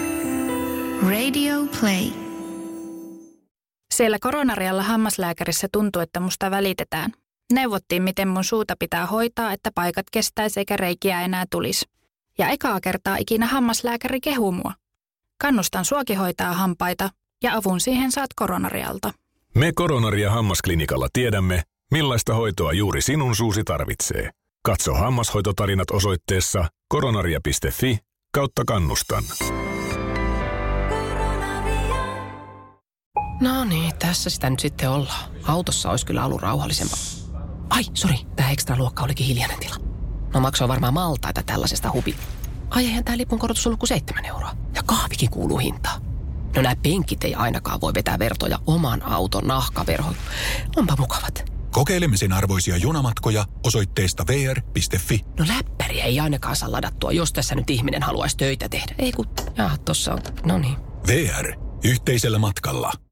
Radio Play. Siellä Koronarialla hammaslääkärissä tuntui, että musta välitetään. Neuvottiin, miten mun suuta pitää hoitaa, että paikat kestäisi eikä reikiä enää tulisi. Ja ekaa kertaa ikinä hammaslääkäri kehuu mua. Kannustan suokin hoitaa hampaita ja avun siihen saat Koronarialta. Me Koronaria hammasklinikalla tiedämme, millaista hoitoa juuri sinun suusi tarvitsee. Katso hammashoitotarinat osoitteessa koronaria piste fi kautta kannustan. No niin, tässä sitä nyt sitten ollaan. Autossa olisi kyllä ollut rauhallisempaa. Ai, sori, tämä ekstra luokka olikin hiljainen tila. No maksoi varmaan maltaita tällaisesta hubi. Ai eihän tämä lipun korotus ollut kuin seitsemän euroa. Ja kahvi Kahvikin kuuluu hintaan. No nämä penkit ei ainakaan voi vetää vertoja oman auton nahkaverhoon. Onpa mukavat. Kokeilemisen arvoisia junamatkoja osoitteesta v r piste f i. No läppäriä ei ainakaan saa ladattua, jos tässä nyt ihminen haluaisi töitä tehdä. Ei kun, jaa, tossa on, no niin. V R. Yhteisellä matkalla.